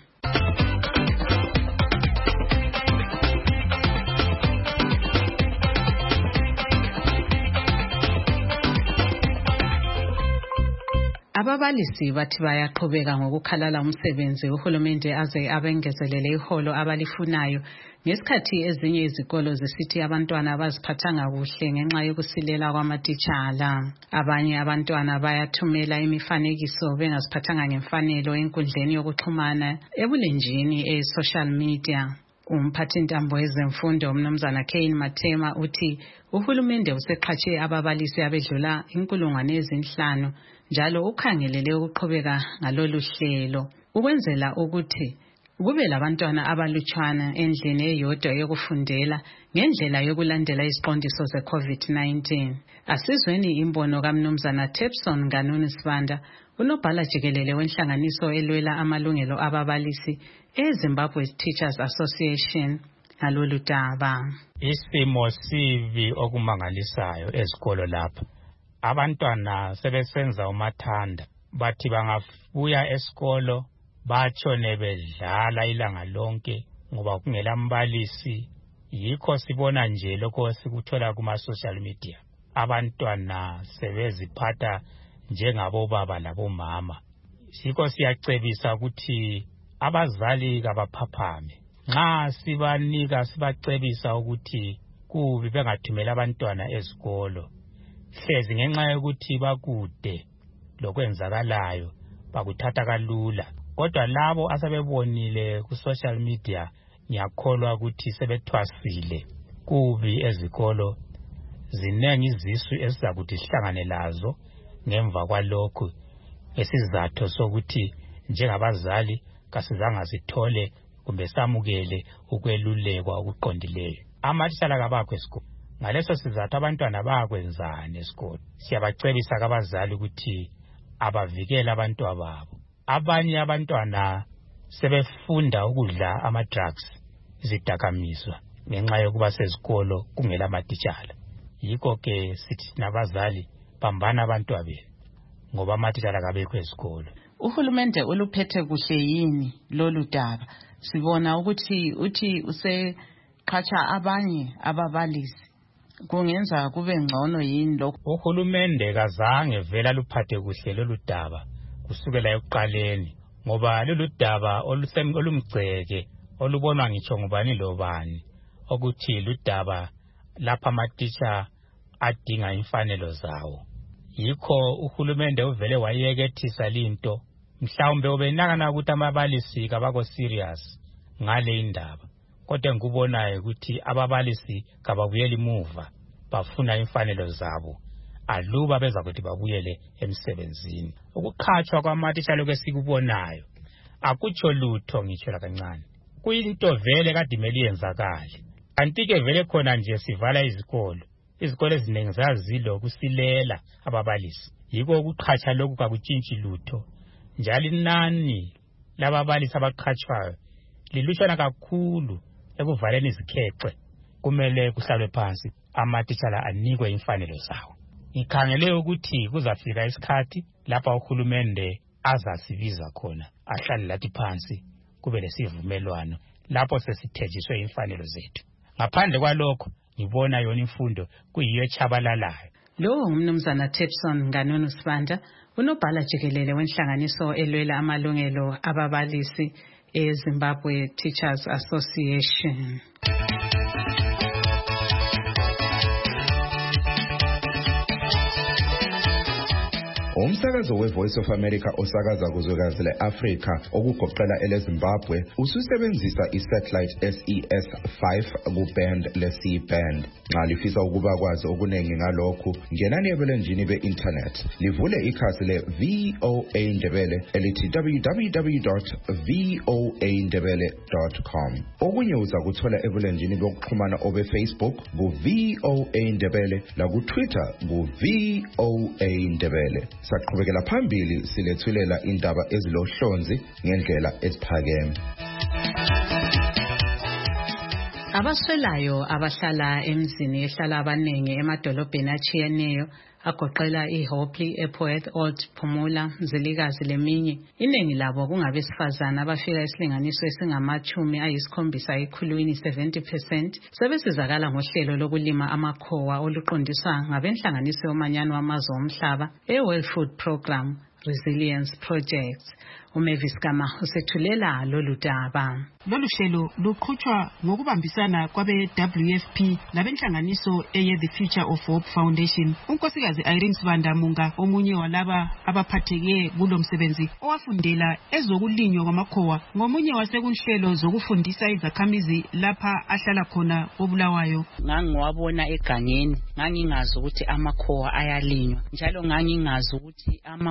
Ababalisi bathi bayaqhubeka ngokukhalala umsebenzi uhulumende aze abengezelele iholo abalifunayo ngesikhathi ezinye izikolo zisithi abantwana abaziphathanga kuhle ngenxa yokusilela kwamatitshala. Abanye abantwana bayathumela imifanekiso bengaziphathanga ngemfanelo enkundleni yokuxhumana ebulenjini e-social media. Umphathintambo wezemfundo umnumzana Kane Matema uthi uhulumende useqhatshe ababalisi abedlula inkulungwane ezinhlanu njalo ukhangelele ukuqhubeka ngalolu hlelo ukwenzela ukuthi kube labantwana abalutshwana endlini eyodwa yokufundela ngendlela yokulandela iziqondiso ze-COVID nineteen. Asizweni imbono kaMnumzana Tepson Ganuni Sibanda, unobhala jikelele wenhlanganiso elwela amalungelo ababalisi eZimbabwe Teachers Association. ngalolu daba. Isimo sivi okumangalisayo ezikolo lapha. Abantwana sebesenza umathanda bathi bangabuya esikolo batshone bedlala ilanga lonke ngoba kungela mbalisi. Yikho sibona nje lokho sikuthola kuma social media. Abantwana sebeziphatha njengabo baba labo mama. Siko siyacebisa ukuthi abazali kabaphaphame. Nxa sibanika sibacebisa ukuthi kubi bengathumela abantwana ezikolo. Hlezi ngenxa yokuthi bakude lokwenzakalayo bakuthatha kalula. Kodwa labo asebebonile ku social media ngiyakholwa ukuthi sebethwasile kubi ezikolo. Zinengi izisu esizakuthi sihlangane lazo ngemva kwalokho esizatho sokuthi njengabazali kasizange sithole kumbe samukele ukwelulekwa okuqondileyo. Amatitshala kabakho esikolo. Ngaleso sizathu abantwana bayakwenzana esikolo. Siyabacebisa kabazali ukuthi abavikele abantwana babo. Abanye abantwana sebefunda ukudla ama drugs, izidakamizwa ngenxa yokuba sezikolo kungela amatitshala. Yikho ke sithi nabazali pambana abantwana benu ngoba amatitshala kabekho esikolo. Uhulumende uluphethe kuhle yini lolu daba? Sibona ukuthi uthi useqhatsha abanye ababalisi. Kungenza kube ngcono yini lokho? Uhulumende kazange vela luphathe kuhle lolu daba kusukela ekuqaleni ngoba lolu daba olumgceke olubonwa ngitsho ngubani lobani ukuthi ludaba lapha amatitsha adinga imfanelo zawo. Yikho uhulumende uvele wayekethisa linto. Mhlawumbe ubenakana ukuthi amabalisi kabako serious ngale indaba. Kodwa ngikubonayo ukuthi ababalisi kababuyeli muva bafuna imfanelo zabo. Aluba beza kuthi babuyele emsebenzini. Ukukhatshwa kwamatitsha lokho esikubonayo akutsho lutho ngitsho lakancane. Kuyinto vele kade imeli yenzakale. Kanti ke vele khona nje sivala izikolo. Izikole eziningi zazilo kusilela ababalisi. Yiko ukuqhatsha lokhu kakutshintshi lutho. Njalo inani lababalisi abaqhatshwayo lilushana kakhulu ekuvaleni izikhexe. Kumele kuhlalwe phansi amatitshala anikwe imfanelo zawo. Ngikhangele ukuthi kuzafika isikhathi lapha uhulumende azasibiza khona ahlale lathi phansi kube lesivumelwano lapho sesithejiswe imfanelo zethu. Ngaphandle kwalokho ngibona yona imfundo kuyiyo echabalalayo. Lo umnumzana Tepson Nganono Sibanda unobhala jikelele wenhlanganiso elwela amalungelo ababalisi eZimbabwe Teachers Association. Umsakazo we-Voice of America osakaza kuzwekazi le-Afrika okugoqela ele-Zimbabwe ususebenzisa i-satellite S E S five ku-band le-C band. Nxa lifisa ukuba kwazi okuningi ngalokhu, ngenani ebulenjini be-internet livule ikhasi le-V O A Ndebele elithi w w w dot v o a ndebele dot com. Okunye uza kuthola ebulenjini bokuxhumana obe-Facebook ku-V O A Ndebele laku-Twitter ku-V O A Ndebele. Saqhubekela phambili silethulela indaba ezilohlonzi ngendlela eziphakeme. Abaswelayo abahlala emzini ehlala abaningi emadolobheni achiyeneyo agoqela iHopley, Epworth, Old Phumula, Mzilikazi leminye. Iningi labo kungabesifazana abafika isilinganiso esingamachumi ayisikhombisa ekhulwini seventy percent sebesizakala ngohlelo lokulima amakhowa oluqondiswa ngabenhlanganiso yomanyano wamazwe omhlaba e-World Food Program Resilience Project. Umavis Gama usethulela lolu daba. Lolu hlelo luqhutshwa ngokubambisana kwabe W F P labenhlanganiso eye The Future of Hope Foundation. Unkosikazi Irene Sibanda Munga omunye walaba abaphatheke kulo msebenzi owafundela ezokulinywa kwamakhowa ngomunye wasekunhlelo zokufundisa izakhamizi lapha ahlala khona koBulawayo. Ngangiwabona egangeni, ngangingazi ukuthi amakhowa ayalinywa, njalo ngangingazi ukuthi amakhowa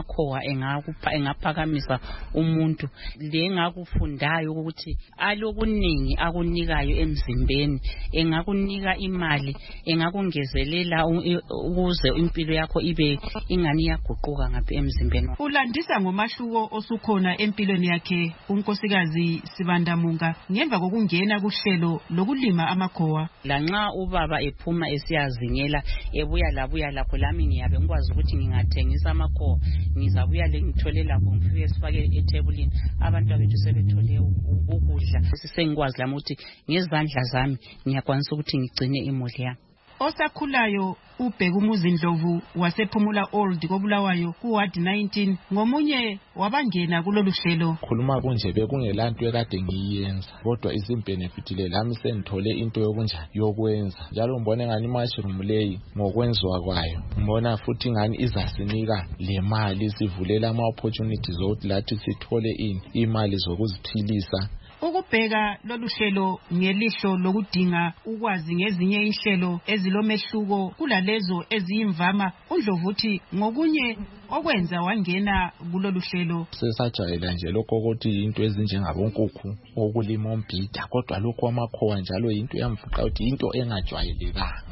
engakupha engaphakamisa umuntu le ngakufundayo ukuthi alokuningi akunikayo emzimbeni engakunika imali engakungezelela ukuze impilo yakho ibe ingani yaguquka ngapha emzimbeni. Ulandisa ngomahluko osukhona empilweni yakhe unkosikazi Sibandamunga ngemva kokungena kuhlelo lokulima amakhowa. Lanxa ubaba ephuma esiyazingela ebuya labuya lakho lami ngiyabe ngikwazi ukuthi ngingathengisa amakhowa ngizabuya le ngithole lakho ngifike sifake etebulini abantu abethu sebethole ukudla sisengikwazi lami ukuthi ngezandla zami ngiyakwanisa ukuthi ngigcine imuli yami. Osakhulayo ubheka umuzindlovu wasephumula old kobulawayo ku ward nineteen ngomunye wabangena kulolu hlelo. Khuluma kunje bekungelanto ekade ngiyenza kodwa izimbenefit le lami sengithole into yokunjani yokwenza njalo ngibona ngani mushroom leyi ngokwenzwa kwayo ngibona futhi ngani izasinika le mali sivulela ama opportunities ukuthi lathi sithole ini imali zokuziphilisa. Ukubheka lolu hlelo ngelihlo lokudinga ukwazi ngezinye inhlelo ezilomehluko kulalezo eziyimvama uNdlovuthi ngokunye okwenza wangena kulolu hlelo. Sesajayela nje lokho ukuthi into ezinjengabonkukhu okulima ombhida kodwa lokho amakhowa njalo into yamvuqa ukuthi into engajwayelekanga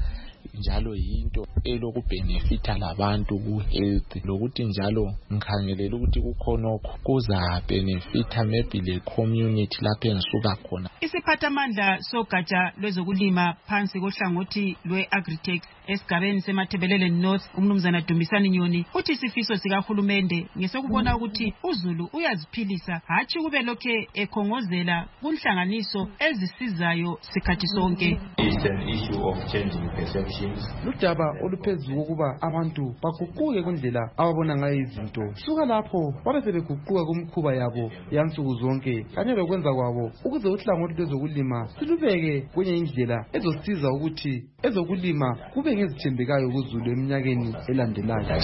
njalo yinto elokubhenefita labantu ku health lokuthi njalo ngikhangelela ukuthi kukhonokho kuza benefita maybe le community lapho engisuka khona. Isiphathamandla sogatsha lwezokulima phansi kohlangothi lwe-Agritech esigabeni semathebelele North umnumzana Dumisani Nyoni uthi isifiso sikahulumende ngesokubona ukuthi uZulu uyaziphilisa hatshi kube lokhe ekhongozela kunhlanganiso ezisizayo sikhathi sonke. It's an issue of changing perception. Ludaba oluphezulu ukuba abantu baguquke kundlela ababona ngayo izinto. Suka lapho babe sebeguquka kumkhuba yabo yansuku zonke kanye lokwenza kwabo ukuze uhlangothi lwezokulima silubeke kwenye indlela ezosiza ukuthi ezokulima kube ngezithembekayo kuZulu eminyakeni elandelayo.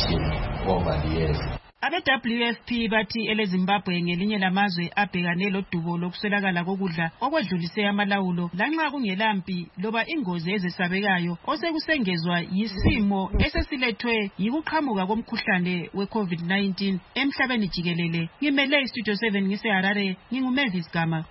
Abe-W F P bathi eleZimbabwe ngelinye lamazwe abhekane lodubo lokuswelakala kokudla okwedlulise amalawulo lanxa kungelampi loba ingozi ezesabekayo osekusengezwa yisimo esesilethwe yikuqhamuka komkhuhlane we-COVID nineteen emhlabeni jikelele. Ngimele iStudio seven ngiseHarare nginguMavis Gama.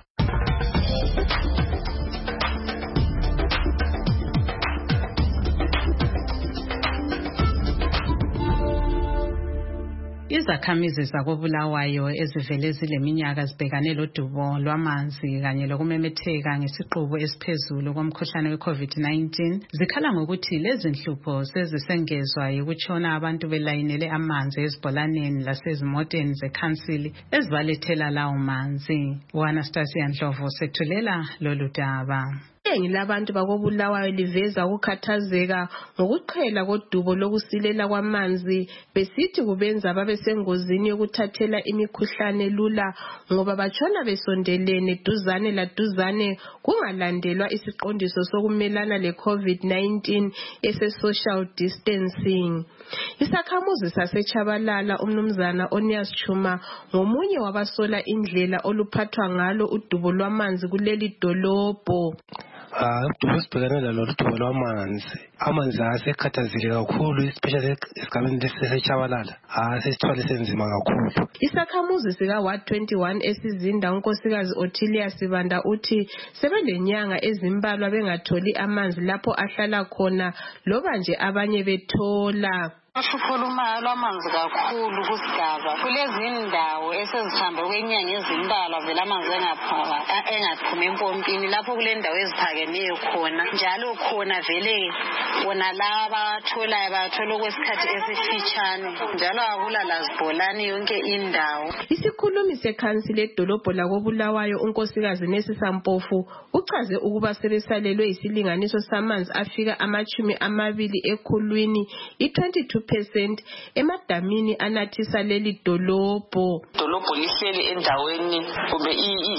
Izakhamizi zakobulawayo ezivele zileminyaka zibhekane lodubo lwamanzi kanye lokumemetheka ngesiqubu esiphezulu komkhuhlane we-COVID nineteen zikhala ngokuthi lezi nhlupho sezisengezwa yikutshona abantu belayinele amanzi ezibholaneni lasezimoteni zekhansili ezibalethela lawo manzi. U-Anastasia Ndlovu sethulela lolu daba. Iningi labantu bakobulawayo liveza ukukhathazeka ngokuqhela kodubo lokusilela kwamanzi besithi kubenza babe sengozini yokuthathela imikhuhlane lula ngoba batshona besondelene duzane la duzane kungalandelwa isiqondiso sokumelana le-COVID nineteen ese-social distancing. Isakhamuzi saseChabalala umnumzana Onias Chuma ngomunye wabasola indlela oluphathwa ngalo udubo lwamanzi kuleli dolobho. Ah, udubo sibhekane lalo udubo lwamanzi. Amanzi asekhathazile kakhulu especially esigabeni leseChabalala. Ah, sesithwale senzima kakhulu. Isakhamuzi sika Ward twenty-one esizinda unkosikazi Othilia Sibanda uthi sebelenyanga ezimbalwa bengatholi amanzi lapho ahlala khona loba nje abanye bethola. Ukhuluma lwamanzi kakhulu kusigaba kulezi indawo esezihambe kwenyanga ezimbalwa vela amanzi engaphaka engaphumi empompini lapho kule ndawo eziphakemeyo khona njalo khona vele bona laba tholayo bathola kwesikhathi esifitshane njalo akula lazibholani yonke indawo. Isikhulumi sekhansile edolobho lakobulawayo unkosikazi Nesisa Mpofu uchaze ukuba sebesalelwe isilinganiso samanzi afika amachumi amabili ekhulwini i-twenty-two percent emadamini anathisa leli dolobho. Dolobho lihleli endaweni kumbe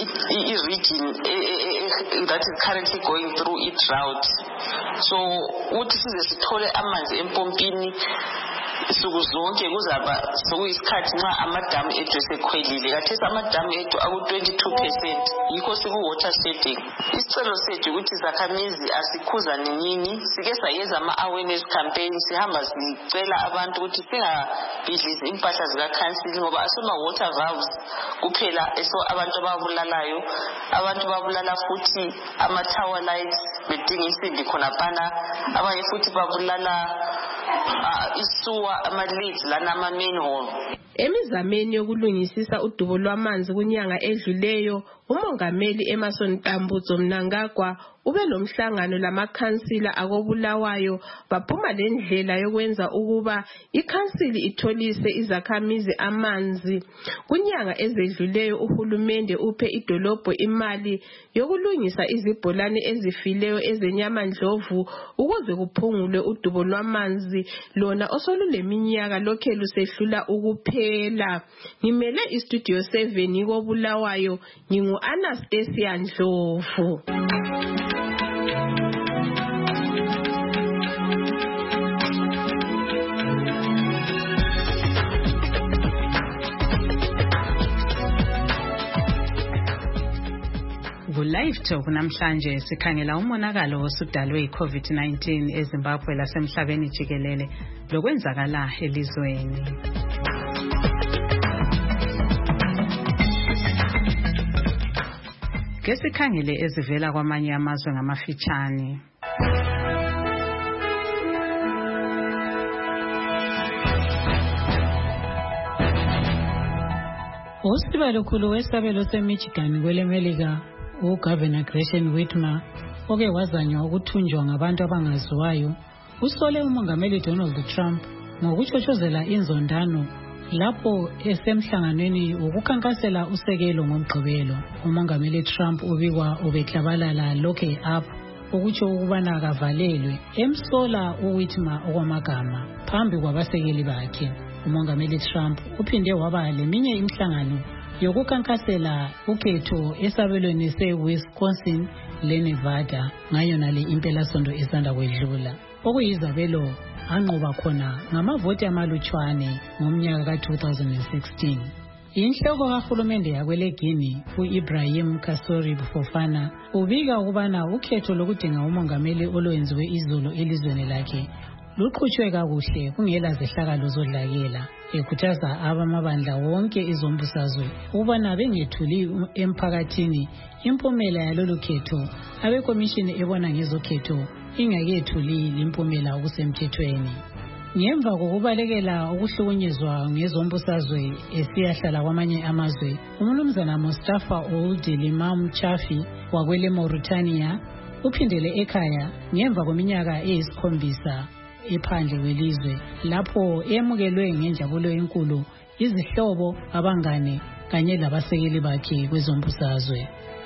i-region that is currently going through a drought. So uthi size sithole amanzi empompini suku zonke kuzaba sokuyisikhathi nxa amadamu ethu esekhwelile. Kathesi amadamu ethu aku twenty-two percent yikho siku-water shedding. Isicelo sethu ukuthi izakhamizi asikhuzane nini, sike sayenza ama-awareness campaign, sihamba sicela abantu ukuthi singabhidlizi impahla zikakhansili ngoba asoma-water valves kuphela eso abantu ababulalayo. Abantu babulala futhi ama-tower lights bedinga insimbi khonaphana, abanye futhi babulala isuwa ama-leads lana ama-manhole. Emizameni yokulungisisa udubo lwamanzi kunyanga edluleyo, umongameli Emerson Tambudzo Mnangagwa ube lomhlangano lamakhansila akobulawayo baphuma lendlela yokwenza ukuba ikhansili itholise izakhamizi amanzi. Kunyanga ezedluleyo uhulumende uphe idolobho imali yokulungisa izibholane ezifileyo ezenyamandlovu ukuze kuphungulwe udubo lwamanzi lona osoluleminyaka lokhe lusehlula ukuphela. Ngimele istudio seven kobulawayo, ngingu Anastasia Ndlovu. Live Talk namhlanje sikhangela umonakalo osudalwe i-COVID nineteen eZimbabwe lasemhlabeni jikelele lokwenzakala elizweni. Ke sikhangele ezivela kwamanye amazwe ngamafitshane. Usibalo khulu wesabelo seMichigan kwelemelika uGovernor Gretchen Whitmer oke wazanywa ukuthunjwa ngabantu abangaziwayo usole umongameli Donald Trump ngokuchochozela inzondano lapho esemhlanganweni ukukhankasela usekelo ngomgqibelo. Umongameli Trump ubikwa ubeklabalala lokhe apha ukutsho ukubana akavalelwe emsola uWhitmer okwamagama phambi kwabasekeli bakhe. Umongameli Trump uphinde waba leminye imihlangano yokukankasela ukhetho esabelweni se-Wisconsin le-Nevada ngayo nale impelasonto esanda kwedlula okuyizabelo anqoba khona ngamavoti amalutshwane ngomnyaka ka-two thousand sixteen. Inhloko kahulumende yakwelegini u-Ibrahim Kasori Fofana ubika ukubana ukhetho lokudinga umongameli olwenziwe izolo elizweni lakhe luqhutshwe kakuhle kungela zehlakalo zodlakela, ekhuthaza abamabandla wonke izombusazwe ubana bengethuli emphakathini impumela yalolu khetho abekomishini ebona ngezokhetho ingakethuli limpumela okusemthethweni. Ngemva kokubalekela ukuhlukunyezwa ngezombusazwe esiyahlala kwamanye amazwe, umnumzana Mustafa Ould Limam Chafi wakwele Mauritania uphindele ekhaya ngemva kweminyaka eyisikhombisa ephandle kwelizwe lapho emukelwe ngenjabulo enkulu izihlobo, abangane kanye labasekeli bakhe kwezombusazwe.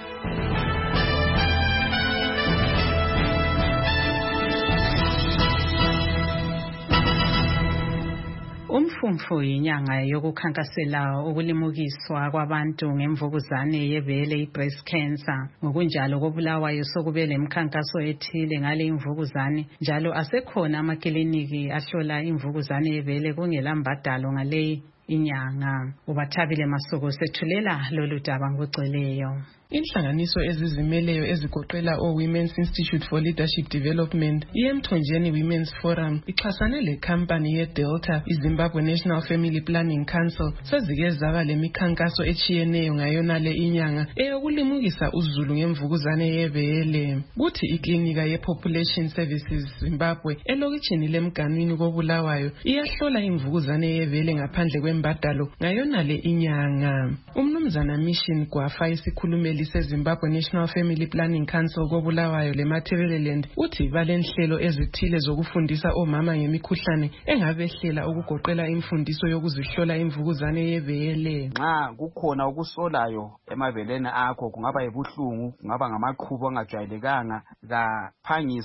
Umfumfu yinyanga yokukhankasela ukulimukiswa kwabantu ngemvukuzane yebele i-breast cancer. Ngokunjalo kobulawayo sokube lemkhankaso ethile ngale imvukuzane, njalo asekhona amakliniki ahlola imvukuzane yebele kungela mbadalo ngale inyanga. Ubathabile Masuku sethulela lolu daba ngoceleyo. Inhlanganiso ezizimeleyo ezigoqela o-Women's Institute for Leadership Development, iMthonjeni Women's Forum, ixhasane le-company ye-Delta, iZimbabwe National Family Planning Council, sezike zaba lemikhankaso etshiyeneyo ngayonale inyanga eyokulimukisa uzulu ngemvukuzane yebele. Kuthi iklinika ye-Population Services Zimbabwe elokitshini lemganwini kobulawayo iyahlola imvukuzane yebele ngaphandle kwembadalo ngayonale inyanga. Umnumzana Mission Gwafa isikhulumeli seZimbabwe National Family Planning Council kobulawayo leMatabeleland uthi balenhlelo ezithile zokufundisa omama ngemikhuhlane engabehlela ukugoqela imfundiso yokuzihlola imvukuzane yebele. Nxa kukhona ukusolayo emabeleni akho, kungaba yibuhlungu, kungaba ngamaqhubu angajwayelekanga, kaphangise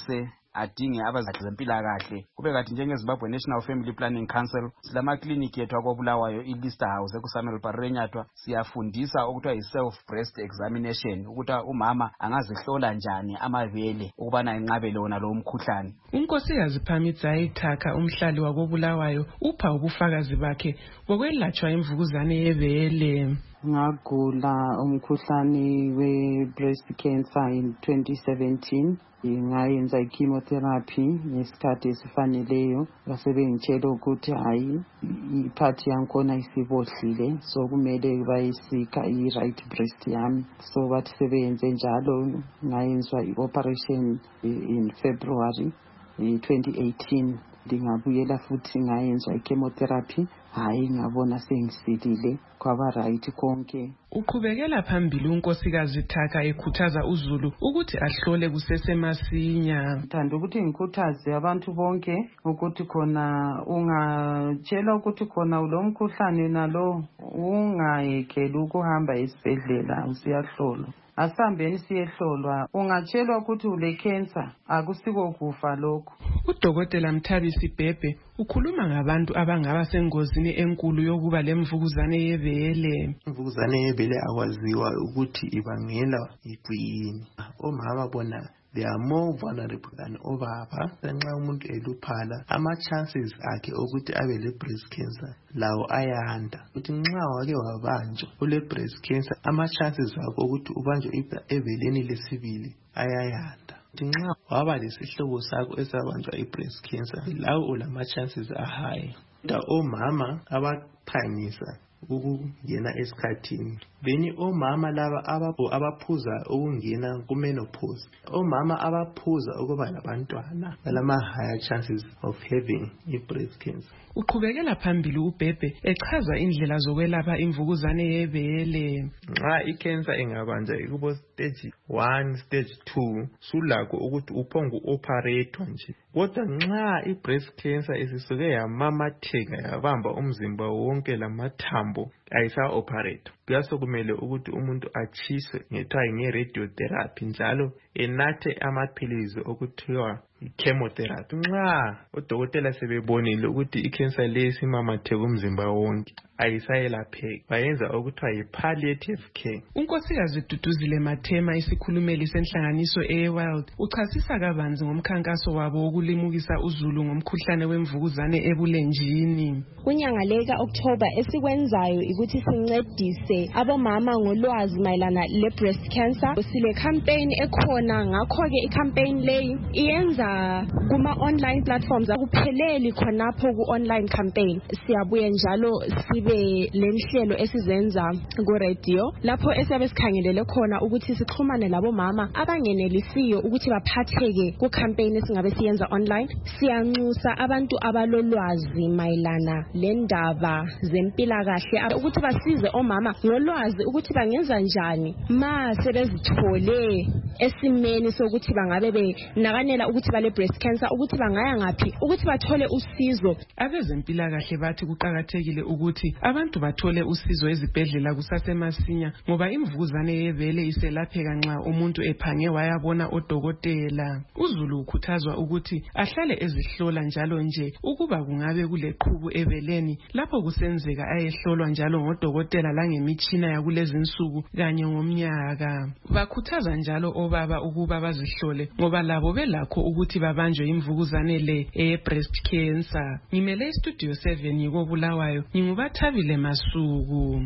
adinge abazempilakahle. Kube kathi njengeZimbabwe National Family Planning Council silamakliniki ethu akobulawayo iLister House ekuSamuel Parenyatwa, siyafundisa okuthiwa yi-self breast examination ukuthi umama angazihlola njani amabele ukubana enqabele wona lo mkhuhlane. Unkosikazi Phamidzai Thaka umhlali wakobulawayo upha ubufakazi bakhe bokwelatshwa imvukuzane yebele. Ngagula umkhuhlane we-breast cancer in twenty seventeen. Ngayenza i-chemotherapy ngesikhathi esifaneleyo. Basebengitshela ukuthi hayi iphathi yankhona isibohlile, so kumele bayisika i-right breast yami. So bathi sebeyenze njalo, ngayenzwa i-operation in February twenty eighteen. Ndingabuyela futhi ngayenzwa i-chemotherapy, hayi ngabona sengisilile kwaba right konke. Uqhubekela phambili unkosikazi Thaka ekhuthaza uZulu ukuthi ahlole kusesemasinya. Ngithanda ukuthi ngikhuthaze abantu bonke ukuthi khona ungatshela ukuthi khona lo mkhuhlane nalo ungayekeli ukuhamba esibhedlela usiyahlolwa. Asambeni siyehlolwa. Ungatshelwa ukuthi ule cancer akusiko kufa lokho. Udokotela Mthabisi Bhebhe ukhuluma ngabantu abangaba sengozini enkulu yokuba lemvukuzane yebele. Imvukuzane yebele akwaziwa ukuthi ibangela igciyini. Omama bona they are more vulnerable than obaba. Nxa umuntu eluphala, ama chances akhe ukuthi abe le breast cancer lawo ayanda. Uthi nxa wake wabanjwa ule breast cancer, ama chances akho ukuthi ubanjwe ebeleni lesibili ayayanda. Uthi nxa waba lesihlobo sakho esabanjwa i-breast cancer, lawo ulama chances are high. Da omama abaphangisa ukungena esikhathini. Beni omama laba abaphuza ukungena kumenopause. Omama abaphuza ukuba labantwana balama higher chances of having i-breast cancer. Uqhubekela phambili uBhebhe echaza indlela zokwelapha imvukuzane yebele. Nxa i-cancer ingabanja ikubo stage one, stage two, sulakho ukuthi uphongu operate nje. Kodwa nxa i-breast cancer isisuke yamamatheka yabamba umzimba wonke lamathambo, ayisa operate. Kuyaso kumele ukuthi umuntu achiswe ngethiwa nge-radiotherapy njalo enathe amaphilizi okuthiwa i-chemotherapy. Nxa odokotela sebebonile ukuthi i-cancer le simamatheka umzimba wonke, ayisayelapheki, bayenza okuthiwa yi-palliative care. Unkosikazi Duduzile Mathema isikhulumeli senhlanganiso eWorld uchasisa kabanzi ngomkhankaso wabo wokulimukisa uZulu ngomkhuhlane wemvukuzane ebulenjini. Kunyanga leka October esikwenzayo ukuthi sincedise abomama ngolwazi mayelana le breast cancer. Sile campaign ekhona, ngakho ke i-campaign leyi iyenza kuma online platforms akupheleli khonapho ku online campaign. Siyabuye njalo sibe lenhlelo esizenza ku radio lapho esiyabe sikhangelele khona ukuthi sixhumane labo mama abangenelisiyo ukuthi baphatheke ku campaign esingabe siyenza online. Siyanxusa abantu abalolwazi mayelana lendaba zempilakahle ukuthi basize omama ngolwazi ukuthi bangenza njani ma sebezithole esimeni sokuthi bangabe benakanela ukuthi bale breast cancer, ukuthi bangaya ngaphi ukuthi bathole usizo. Abezempilakahle bathi kuqakathekile ukuthi abantu bathole usizo ezibhedlela kusasemasinya ngoba imvukuzane yebele iselapheka nxa umuntu ephange wayabona odokotela. uZulu ukhuthazwa ukuthi ahlale ezihlola njalo nje ukuba kungabe kuleqhubu ebeleni, lapho kusenzeka ayehlolwa njalo ngodokotela langemitshina yakulezinsuku kanye ngomnyaka. Bakhuthaza njalo obaba ukuba bazihlole ngoba labo belakho ukuthi babanjwe imvukuzane le eye-breast cancer. Ngimele iStudio seven yikobulawayo, ngingubathabile Masuku.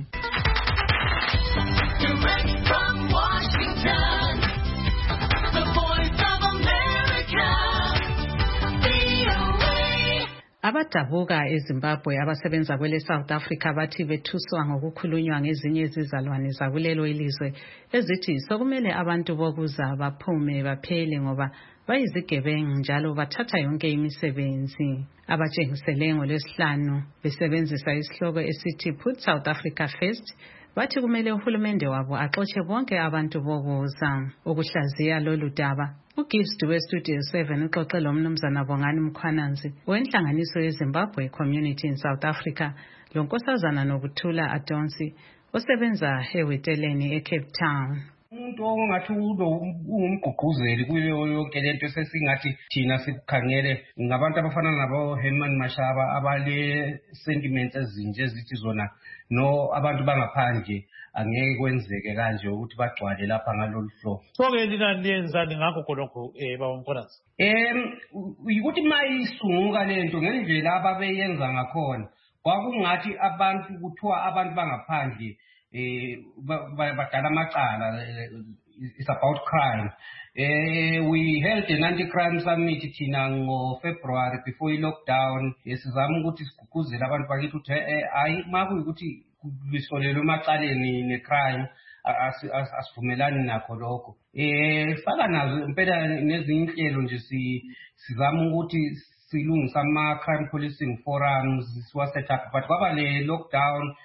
Direct from Washington, the Voice of America, V O A. Abadabuka eZimbabwe abasebenza kwele South Africa bathi bethuswa ngokukhulunywa ngezinye izizalwane zakulelo ilizwe ezithi sokumele abantu bokuza baphume baphele ngoba bayizigebengu njalo bathatha yonke imisebenzi. Abatshengisele ngolwesihlanu besebenzisa isihloko esithi Put South Africa First bathi kumele uhulumende wabo axotshe bonke abantu bokuza. Ukuhlaziya lolu daba, uGibbs weStudio seven uxoxe lo mnumzana Bongani Mkhwananzi wenhlanganiso yeZimbabwe Community in South Africa, lonkosazana Nokuthula Adonsi osebenza eWeteleni eCape Town. umuntu ongathi ungumgqugquzeli kuyo yonke lento sesingathi thina sikukhangele ngabantu abafana nabo Herman Mashaba abale sentiments ezinje ezithi zona no abantu bangaphandle angeke kwenzeke kanje ukuthi bagcwale lapha ngalolu hlobo. So ke lina liyenzani ngakho khonokho eh bawomphakathi? Em ukuthi mayisunguka lento ngendlela ababeyenza ngakhona kwakungathi abantu kuthiwa abantu bangaphandle eh badala amacala, it's about crime. Eh we held an anti-crime summit thina ngo February before I lockdown esizama ukuthi siguguzele abantu bakithi ukuthi hayi maku ukuthi lisolelo emacaleni ne-crime asivumelani nakho lokho. Eh faka nazo impela nezinye inhlelo nje sizama ukuthi silungisa ama-crime policing forums siwa set up, but kwaba le lockdown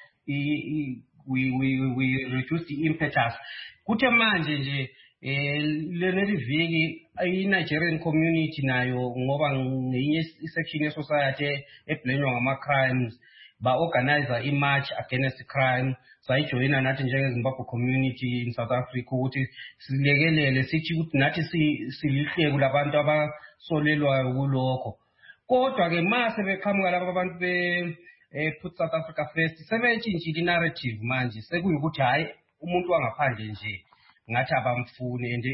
we we we reduced the impetus. Kuthe manje nje eh leneli viki i-Nigerian community nayo ngoba ngenye section ye society eblenywa ngama crimes ba organize a march against crime. Sayijoyina nathi njenge Zimbabwe community in South Africa ukuthi silekelele sithi ukuthi nathi silihleko labantu abasolelwayo kulokho. Kodwa ke mase beqhamuka laba abantu be eh put South Africa first sebetshintshile narrative manje sekuyukuthi hayi umuntu wangaphandle nje ngathi abamfuni and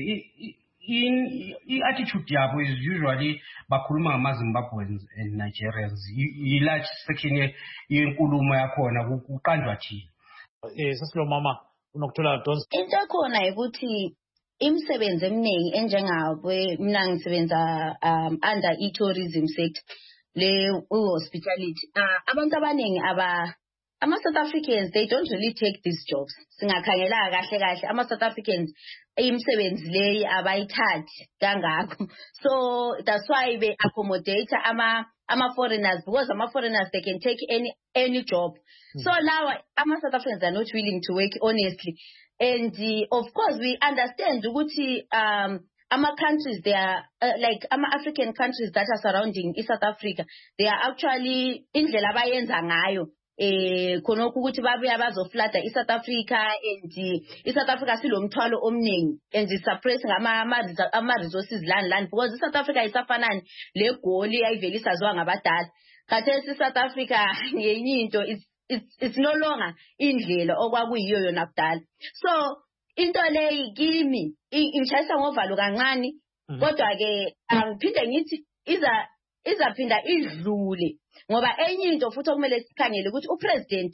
in i-attitude yabo is usually bakhuluma ngama-Zimbabweans and Nigerians i-large section yenkulumo yakhona kuqanjwa thina. Eh sasilo mama unokuthola Dons. Into khona ukuthi imisebenzi eminingi enjengakwe mina ngisebenza um under e-tourism sector le hospitality uh, abantu abaningi aba ama South Africans they don't really take these jobs. Singakhangela kahle kahle ama South Africans imisebenzi leyi abayithathi kangakho, so that's why they accommodate ama ama foreigners because ama foreigners they can take any any job. Mm. So now ama South Africans are not willing to work honestly, and uh, of course we understand ukuthi um ama countries they are uh, like ama African countries that are surrounding South Africa they are actually indlela abayenza ngayo eh khonokho ukuthi babuya bazoflada iSouth Africa and iSouth Africa silomthwalo omningi and suppress ngama ama resources land land because iSouth Africa isafanani le goli ayivelisa zwa ngabadala khathesi iSouth Africa ngenye into it's, it's it's no longer indlela okwakuyiyo yona kudala. So into leyi kimi ingishayisa ngovalo kancane kodwa ke angiphinde ngithi iza izaphinda idlule ngoba enye into futhi okumele sikhangele ukuthi upresident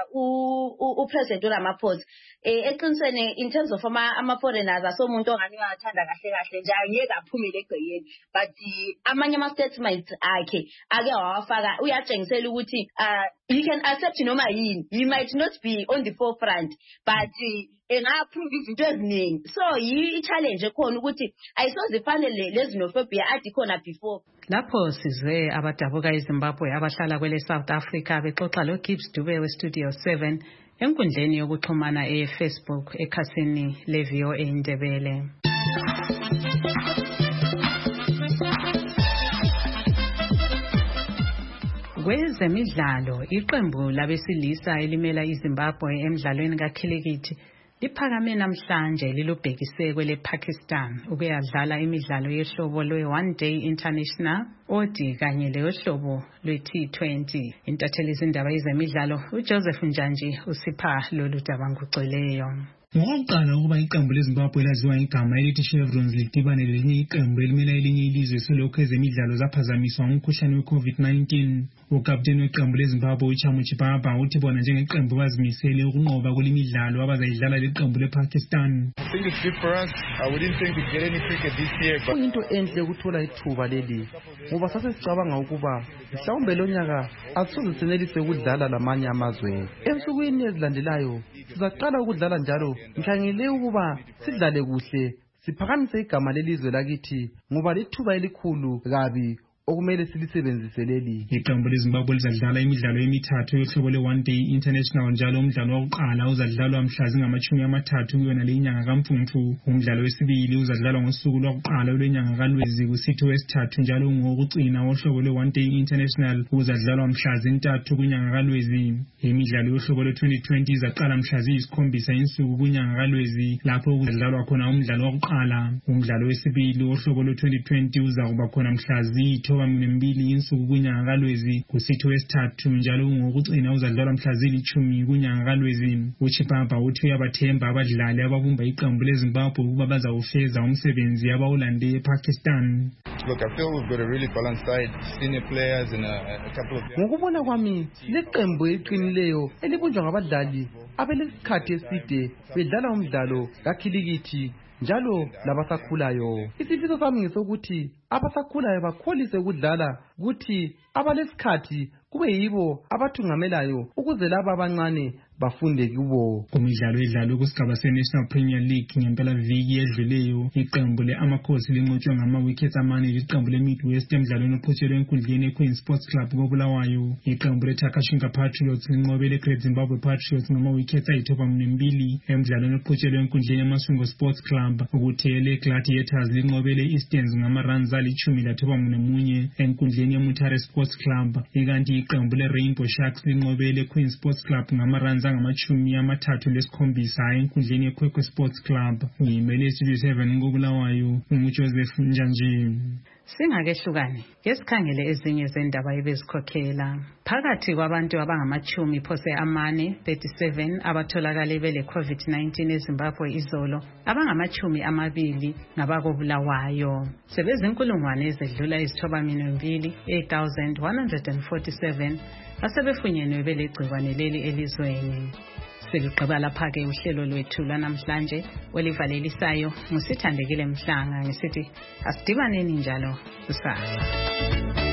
uh upresident uRamaphosa eh eqinisweni in terms of ama ama foreigners asomuntu ongani uyathanda kahle kahle nje angeke aphumele egcekeni, but amanye ama statements akhe ake wafaka uyatshengisela ukuthi uh he can accept noma yini, he might not be on the forefront but enga-approve izinto eziningi. So yi-challenge ekhona ukuthi ayisozifanele lezi xenophobia adi khona before. Lapho sizwe abadabuka eZimbabwe abahlala kwele South Africa bexoxa lo Gibbs Dube we Studio seven enkundleni yokuxhumana e-Facebook ekhasini le-V O A Indebele. Kwezemidlalo iqembu labesilisa elimela iZimbabwe emidlalweni kakhilikithi liphakame namhlanje lilubhekise kwele Pakistan ukuyadlala imidlalo yehlobo lwe one day international odi kanye leyohlobo lwe T twenty. Intatheli izindaba yezemidlalo uJoseph Njanji usipha lolu daba ngugcweleyo. Ngokuqala ukuba iqembu leZimbabwe laziwa igama elithi Chevrons lidibane lelinye iqembu elimela elinye ilizwe selokhu ezemidlalo zaphazamiswa ngumkhuhlane we-COVID nineteen. Ukapteni weqembu leZimbabwe uChamu Chipapa uthi bona njengeqembu bazimisele ukunqoba kule midlalo abazayidlala leqembu lePakistan. I think it's good for us. I wouldn't think we'd get any cricket this year. But into enhle ukuthola ithuba leli ngoba sase sicabanga ukuba mhlawumbe lo nyaka asisoze senelise ukudlala lamanye amazwe. Ensukwini ezilandelayo sizaqala ukudlala njalo ngikhangele ukuba sidlale kuhle siphakamise igama lelizwe lakithi ngoba lithuba elikhulu kabi okumele silisebenzise leli. Iqembu leZimbabwe lizadlala imidlalo emithathu yohlobo le-one day international njalo umdlalo wokuqala uzadlalwa mhla zingamashumi amathathu kuyona le inyanga kaMfumfu. Umdlalo wesibili uzadlalwa ngosuku lwakuqala lwenyanga kaLwezi kusithi wesithathu njalo ngowokugcina wohlobo le-one day international uzadlalwa mhla zintathu kunyanga kaLwezi. Imidlalo yohlobo le-twenty twenty izaqala mhla ziyisikhombisa insuku kunyanga kaLwezi lapho kuzadlalwa khona umdlalo wokuqala. Umdlalo wesibili wohlobo le-twenty twenty uzakuba khona mhla ziyithoba mbili insuku kunyanga kaLwezi kusithi wesithathu njalo ngokugcina uzadlalwa mhla zilithumi kunyanga kaLwezi. uChipapa uthi uyabathemba abadlali ababumba iqembu leZimbabwe ukuba bazawufeza umsebenzi abawulande ePakistan. Look, I feel we've got a really balanced side, senior players and a, a couple of... Ngokubona kwami, leqembu eqinileyo elibunjwa ngabadlali abelesikhathi eside bedlala umdlalo kakhilikithi njalo labasakhulayo. Isifiso sami ngesokuthi abasakhulayo bakholise ukudlala kuthi abalesikhathi kube yibo abathungamelayo ukuze laba abancane bafunde kubo. Kumidlalo edlalwe kusigaba se-National Premier League ngempela viki edluleyo, iqembu le-Amakhosi linqotshwe ngama-wickets amane liqembu le-Midwest emdlalweni ophotshelwe enkundleni eQueen Sports Club koBulawayo. Iqembu le-Takashinga Patriots linqobele Great Zimbabwe Patriots ngama-wickets ayithoba mbili emdlalweni ophotshelwe enkundleni eMasungo Sports Club. Ukuthi ele-Gladiators linqobele Easterns ngama-runs alitshumi lathoba munye enkundleni yeMutare Sports Club. Ikanti iqembu le-Rainbow Sharks linqobele Queen Sports Club ngama-runs angamashumi amathathu lesikhombisa enkundleni yeKwekwe Sports Club. Ngiyimele Studio seven koBulawayo, nguJoseph Njanji. Singakehlukani ngesikhangele ezinye zendaba ebezikhokhela phakathi kwabantu abangamachumi phose amane thirty-seven abatholakala bele COVID nineteen eZimbabwe izolo, abangamachumi amabili ngabakobulawayo. Sebezinkulungwane ezedlula izithoba mbili eight thousand one hundred forty-seven basebefunyenwe bele gciwane leli elizweni. Seligqiba lapha-ke uhlelo lwethu lwanamhlanje olivalelisayo ngusithandekile Mhlanga ngisithi asidibaneni njalo kusasa.